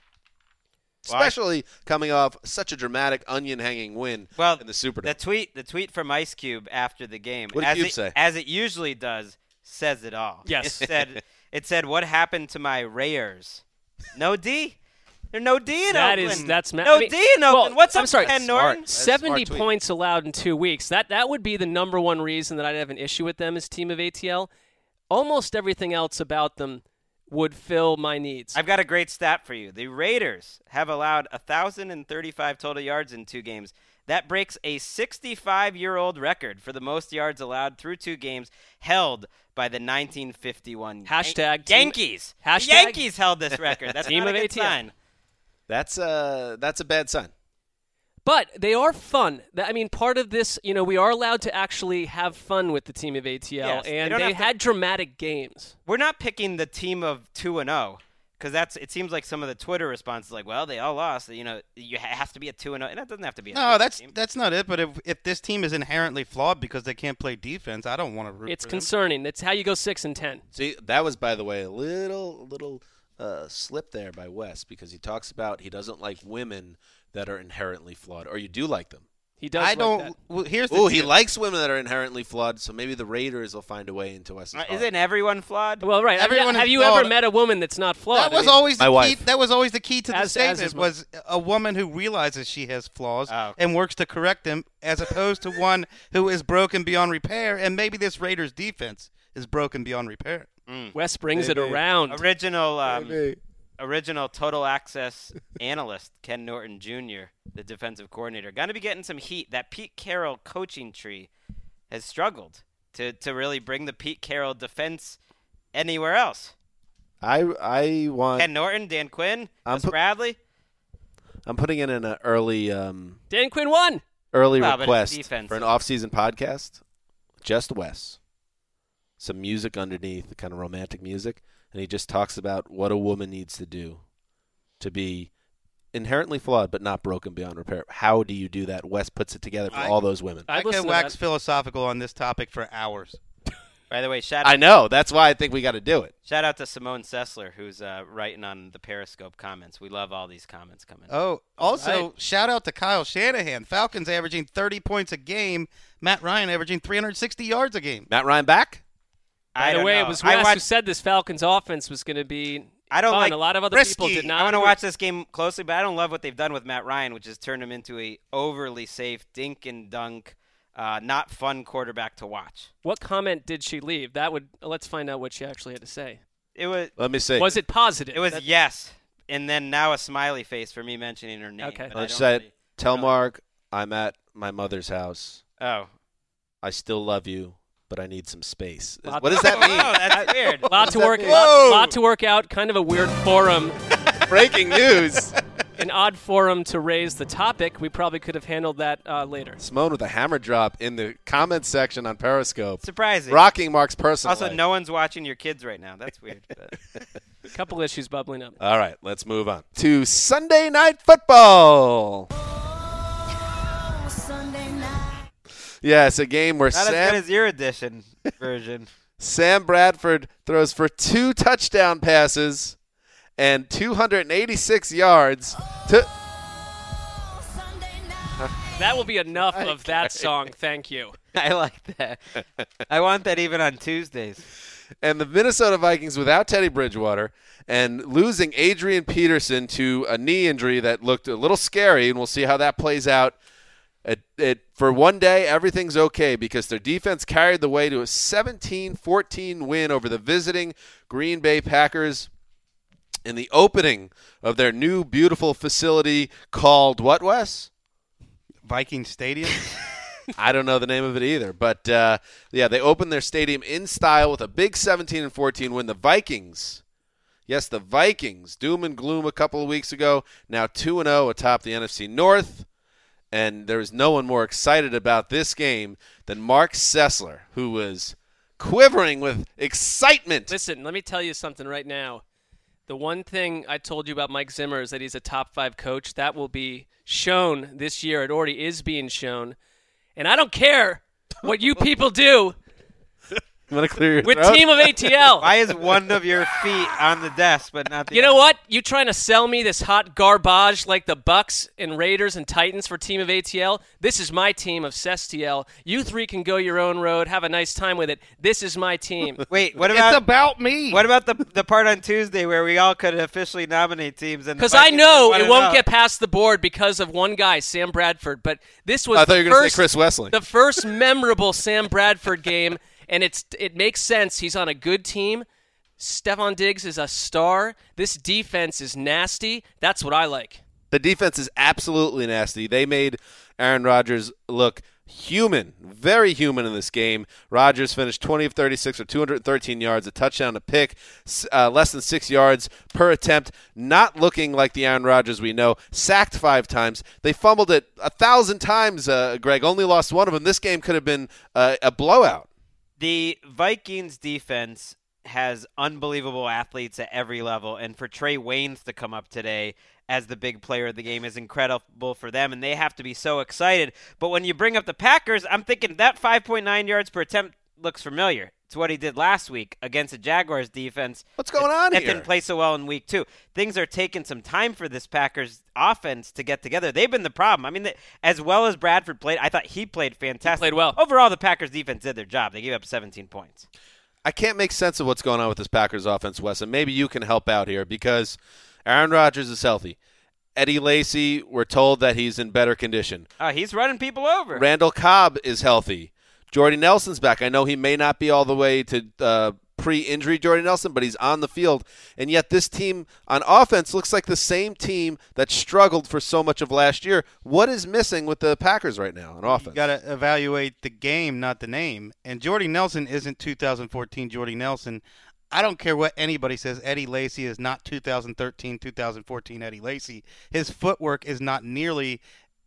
Especially coming off such a dramatic onion-hanging win well, in the Superdome. The tweet, the tweet from Ice Cube after the game, what did as Cube it, say? As it usually does, says it all. Yes. It said, it said, "What happened to my Raiders? No D. There's no D in that Oakland. Is, that's ma- no I mean, D in Oakland. Well, What's I'm up, sorry, Ken Norton? seventy points allowed in two weeks. That that would be the number one reason that I'd have an issue with them as team of A T L. Almost everything else about them would fill my needs. I've got a great stat for you. The Raiders have allowed one thousand thirty-five total yards in two games. That breaks a sixty-five-year-old record for the most yards allowed through two games held by the nineteen fifty-one Hashtag Yan- Yankees. Hashtag the Yankees held this record. That's team not of a good A T L. sign. That's a, that's a bad sign. But they are fun. I mean, part of this, you know, we are allowed to actually have fun with the team of A T L, Yes, they and don't they, have to- had dramatic games. We're not picking the team of two and zero because that's. It seems like some of the Twitter responses, like, "Well, they all lost." You know, you ha- have to be a two and zero, and that doesn't have to be. A No, that's team. that's not it. But if if this team is inherently flawed because they can't play defense, I don't want to root It's for them. concerning. It's how you go six and ten. See, that was, by the way, a little little uh, slip there by Wes because he talks about he doesn't like women that are inherently flawed, or you do like them. He does. I like don't. that. Well, here's the Oh, he deal. likes women that are inherently flawed, so maybe the Raiders will find a way into Wes's Uh, heart. Isn't everyone flawed? Well, right. Everyone have is you, have you ever flawed. met a woman that's not flawed? That I was mean, always My the key. wife. That was always the key to the As- as statement. is my- Was a woman who realizes she has flaws Oh. and works to correct them, as opposed to one who is broken beyond repair. And maybe this Raiders defense is broken beyond repair. Wes brings Maybe. it around. Original, um, original Total Access analyst Ken Norton Junior, the defensive coordinator, going to be getting some heat. That Pete Carroll coaching tree has struggled to to really bring the Pete Carroll defense anywhere else. I I want. Ken Norton, Dan Quinn, I'm Gus pu- Bradley. I'm putting in an early um, Dan Quinn won. early Well, but it's request defensive. for an off-season podcast. Just Wes, some music underneath, kind of romantic music, and he just talks about what a woman needs to do to be inherently flawed but not broken beyond repair. How do you do that? Wes puts it together for I- all those women. I'd I listen can to wax that. philosophical on this topic for hours. By the way, shout I out, know. That's why I think we got to do it. shout out to Simone Sessler, who's uh, writing on the Periscope comments. We love all these comments coming. Oh, also Right. shout out to Kyle Shanahan. Falcons averaging thirty points a game. Matt Ryan averaging three hundred sixty yards a game. Matt Ryan back? I By the don't way, know. it was I Wes who watched- said this Falcons offense was going to be I don't fun. like a lot of other people risky. did not. I want to agree. watch this game closely, but I don't love what they've done with Matt Ryan, which has turned him into a overly safe dink and dunk, uh, not fun quarterback to watch. What comment did she leave? That would let's find out what she actually had to say. It was Let me see. Was it positive? it was That- yes, and then now a smiley face for me mentioning her name. Okay. but I Let's don't say, really- tell don't- Mark I'm at my mother's house. Oh, I still love you, but I need some space. Lot- What does that mean? Oh, that's weird. lot to that work. mean? Lot, Whoa! lot to work out. Kind of a weird forum. Breaking news. An odd forum to raise the topic. We probably could have handled that uh, later. Simone with a hammer drop in the comments section on Periscope. Surprising. Rocking Mark's personal Also, life. no one's watching your kids right now. That's weird. But. A couple issues bubbling up. All right, let's move on to Sunday Night Football. Yeah, it's a game where Not as Sam, good as your edition version. Sam Bradford throws for two touchdown passes and two hundred eighty-six yards to That will be enough of that song. Thank you. I like that. I want that even on Tuesdays. And the Minnesota Vikings without Teddy Bridgewater and losing Adrian Peterson to a knee injury that looked a little scary, and we'll see how that plays out. It, it, for one day, everything's okay because their defense carried the way to a seventeen fourteen win over the visiting Green Bay Packers in the opening of their new beautiful facility called what, Wes? Viking Stadium? I don't know the name of it either. But, uh, yeah, they opened their stadium in style with a big seventeen and fourteen win. The Vikings, yes, the Vikings, doom and gloom a couple of weeks ago, now two and oh atop the N F C North. And there is no one more excited about this game than Mark Sessler, who was quivering with excitement. Listen, let me tell you something right now. The one thing I told you about Mike Zimmer is that he's a top five coach. That will be shown this year. It already is being shown. And I don't care what you people do. I'm gonna clear your with throat. Team of A T L. Why is one of your feet on the desk but not the You other? know what? You trying to sell me this hot garbage like the Bucks and Raiders and Titans for Team of A T L? This is my team of Sestiel. You three can go your own road. Have a nice time with it. This is my team. Wait, what about It's about me. What about the the part on Tuesday where we all could officially nominate teams? and Because I know it won't get past the board because of one guy, Sam Bradford. But this was I thought the you were going to first, say Chris Wesley. the first memorable Sam Bradford game. And it's it makes sense. He's on a good team. Stephon Diggs is a star. This defense is nasty. That's what I like. The defense is absolutely nasty. They made Aaron Rodgers look human, very human in this game. Rodgers finished twenty of thirty-six for two hundred thirteen yards, a touchdown, a pick, uh, less than six yards per attempt. Not looking like the Aaron Rodgers we know. Sacked five times. They fumbled it a thousand times, uh, Greg. Only lost one of them. This game could have been uh, a blowout. The Vikings defense has unbelievable athletes at every level, and for Trey Waynes to come up today as the big player of the game is incredible for them, and they have to be so excited. But when you bring up the Packers, I'm thinking that five point nine yards per attempt looks familiar. It's what he did last week against the Jaguars defense. What's going on that here? That didn't play so well in week two. Things are taking some time for this Packers offense to get together. They've been the problem. I mean, the, as well as Bradford played, I thought he played fantastic. He played well. Overall, the Packers defense did their job. They gave up seventeen points. I can't make sense of what's going on with this Packers offense, Wes, and maybe you can help out here because Aaron Rodgers is healthy. Eddie Lacy, we're told that he's in better condition. Uh, he's running people over. Randall Cobb is healthy. Jordy Nelson's back. I know he may not be all the way to uh, pre-injury Jordy Nelson, but he's on the field. And yet this team on offense looks like the same team that struggled for so much of last year. What is missing with the Packers right now on offense? You got to evaluate the game, not the name. And Jordy Nelson isn't two thousand fourteen Jordy Nelson. I don't care what anybody says. Eddie Lacy is not two thousand thirteen, two thousand fourteen Eddie Lacy. His footwork is not nearly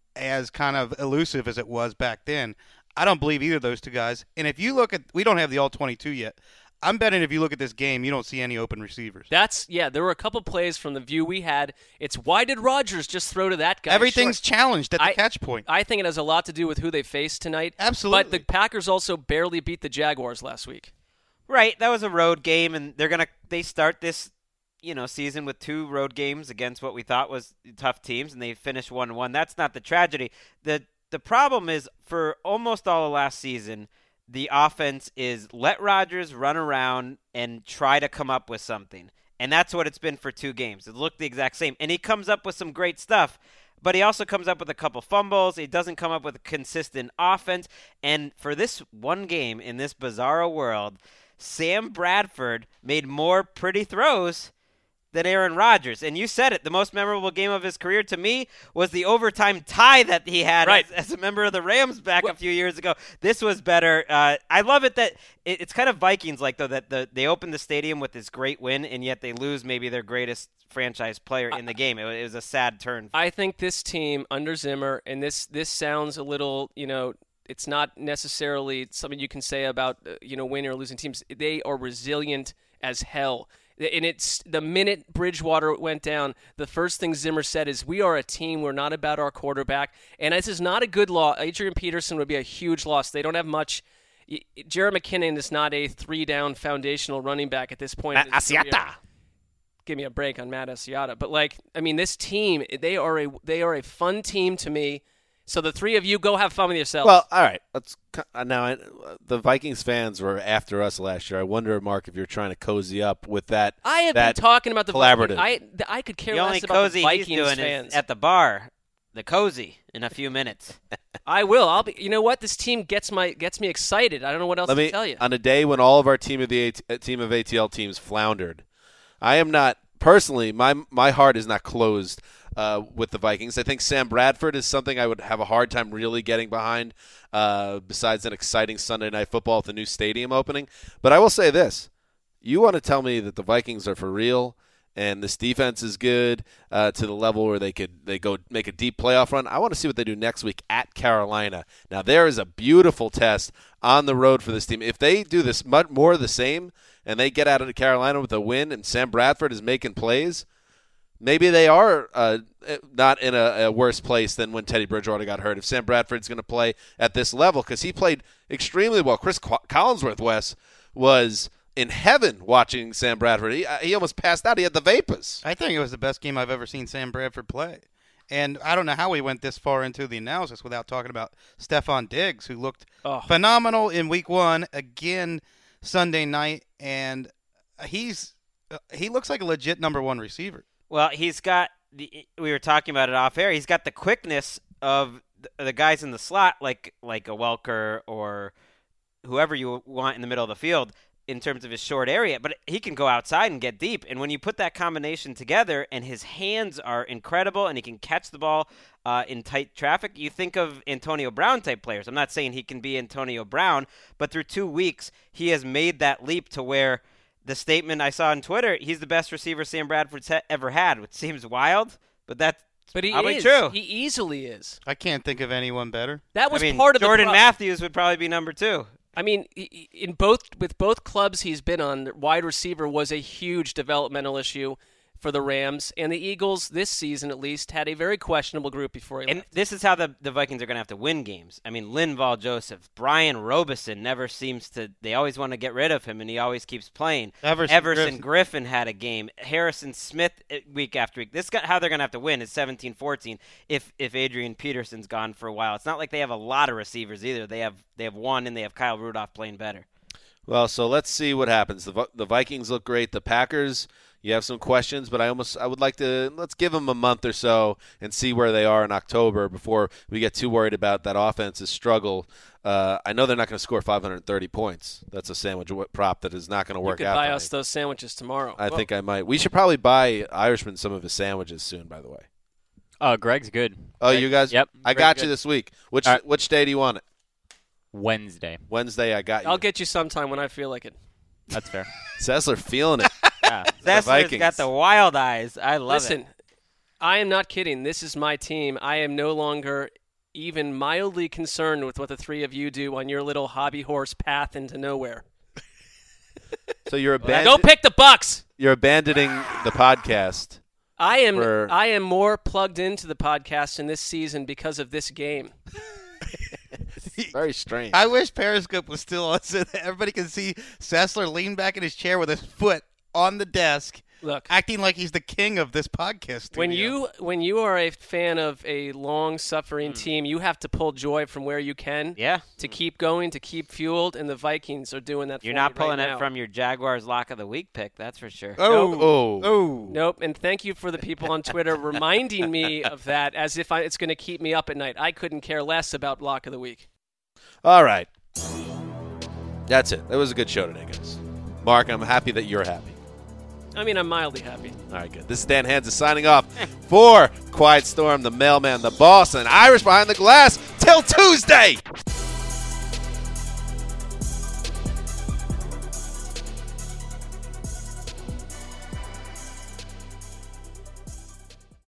as kind of elusive as it was back then. I don't believe either of those two guys. And if you look at – we don't have the all twenty-two yet. I'm betting if you look at this game, you don't see any open receivers. That's yeah. There were a couple plays from the view we had. It's why did Rodgers just throw to that guy? Everything's short? challenged at the I, catch point. I think it has a lot to do with who they faced tonight. Absolutely. But the Packers also barely beat the Jaguars last week. Right, that was a road game, and they're gonna they start this you know season with two road games against what we thought was tough teams, and they finished one one. That's not the tragedy. the The problem is for almost all of last season, the offense is let Rodgers run around and try to come up with something. And that's what it's been for two games. It looked the exact same. And he comes up with some great stuff, but he also comes up with a couple fumbles. He doesn't come up with a consistent offense. And for this one game in this bizarro world, Sam Bradford made more pretty throws than Aaron Rodgers. And you said it, the most memorable game of his career to me was the overtime tie that he had right. as, as a member of the Rams back well, a few years ago. This was better. Uh, I love it that it, it's kind of Vikings-like, though, that the, they open the stadium with this great win, and yet they lose maybe their greatest franchise player in the game. It, it was a sad turn. I think this team under Zimmer, and this, this sounds a little, you know, it's not necessarily something you can say about, uh, you know, winning or losing teams. They are resilient as hell. And it's the minute Bridgewater went down, the first thing Zimmer said is, we are a team. We're not about our quarterback. And this is not a good loss. Adrian Peterson would be a huge loss. They don't have much. Jerick McKinnon is not a three-down foundational running back at this point. Matt Asiata. Give me a break on Matt Asiata. But, like, I mean, this team, they are a they are a fun team to me. So the three of you go have fun with yourselves. Well, all right. Let's uh, now. I, uh, the Vikings fans were after us last year. I wonder, Mark, if you're trying to cozy up with that. I have that been talking about the collaborative. Vikings. I I could care The less only about cozy the Vikings he's doing fans. is at the bar. The cozy in a few minutes. I will. I'll be. You know what? This team gets my gets me excited. I don't know what else Let to me, tell you. On a day when all of our team of the A- team of A T L teams floundered, I am not personally. My my heart is not closed uh, with the Vikings. I think Sam Bradford is something I would have a hard time really getting behind. Uh, besides an exciting Sunday Night Football at the new stadium opening, but I will say this: you want to tell me that the Vikings are for real? And this defense is good uh, to the level where they could they go make a deep playoff run. I want to see what they do next week at Carolina. Now, there is a beautiful test on the road for this team. If they do this much more of the same and they get out of Carolina with a win and Sam Bradford is making plays, maybe they are uh, not in a, a worse place than when Teddy Bridgewater got hurt. If Sam Bradford's going to play at this level, because he played extremely well. Chris Collinsworth, Wes, was – in heaven watching Sam Bradford. He, he almost passed out. He had the vapors. I think it was the best game I've ever seen Sam Bradford play. And I don't know how we went this far into the analysis without talking about Stephon Diggs, who looked oh. phenomenal in week one, again Sunday night, and he's he looks like a legit number one receiver. Well, he's got the, we were talking about it off air. He's got the quickness of the, the guys in the slot, like like a Welker or whoever you want in the middle of the field, in terms of his short area, but he can go outside and get deep. And when you put that combination together, and his hands are incredible, and he can catch the ball uh, in tight traffic, you think of Antonio Brown type players. I'm not saying he can be Antonio Brown, but through two weeks, he has made that leap to where the statement I saw on Twitter, he's the best receiver Sam Bradford's ha- ever had, which seems wild, but that's but he probably is. true. He easily is. I can't think of anyone better. That was I mean, part of Jordan the pro- Matthews would probably be number two. I mean, in both with both clubs he's been on, wide receiver was a huge developmental issue for the Rams, and the Eagles this season at least had a very questionable group before he and left. This is how the, the Vikings are going to have to win games. I mean, Linval Joseph, Brian Robeson never seems to – they always want to get rid of him, and he always keeps playing. Everson, Everson Griffin. Griffin had a game. Harrison Smith week after week. This is how they're going to have to win is seventeen fourteen if if Adrian Peterson's gone for a while. It's not like they have a lot of receivers either. They have they have one, and they have Kyle Rudolph playing better. Well, so let's see what happens. The the Vikings look great. The Packers, you have some questions, but I almost I would like to let's give them a month or so and see where they are in October before we get too worried about that offense's struggle. Uh, I know they're not going to score five hundred thirty points. That's a sandwich prop that is not going to work out. You could out. buy for us me. those sandwiches tomorrow. I Whoa. think I might. We should probably buy Irishman some of his sandwiches soon. By the way. Oh, uh, Greg's good. Oh, Greg, you guys. Yep. I Greg got good. you this week. Which right. which day do you want it? Wednesday. Wednesday, I got you. I'll get you sometime when I feel like it. That's fair. Sessler feeling it. Yeah. The Zessler's Vikings. got the wild eyes. I love Listen, it. Listen, I am not kidding. This is my team. I am no longer even mildly concerned with what the three of you do on your little hobby horse path into nowhere. So you're Go abandoning. pick the Bucks. You're abandoning the podcast. I am. For- I am more plugged into the podcast in this season because of this game. Very strange. I wish Periscope was still on so that everybody can see Sessler lean back in his chair with his foot on the desk, Look, acting like he's the king of this podcast studio. when you when you are a fan of a long-suffering Mm. team, you have to pull joy from where you can Yeah. to keep going, to keep fueled, and the Vikings are doing that You're for not me pulling right it now. from your Jaguars lock of the week pick, that's for sure. Oh, Oh. oh, Nope, and thank you for the people on Twitter reminding me of that as if I, it's going to keep me up at night. I couldn't care less about Lock of the Week. All right. That's it. That was a good show today, guys. Mark, I'm happy that you're happy. I mean, I'm mildly happy. All right, good. This is Dan Hansa signing off for Quiet Storm, the Mailman, the Boss, and Irish Behind the Glass. Till Tuesday!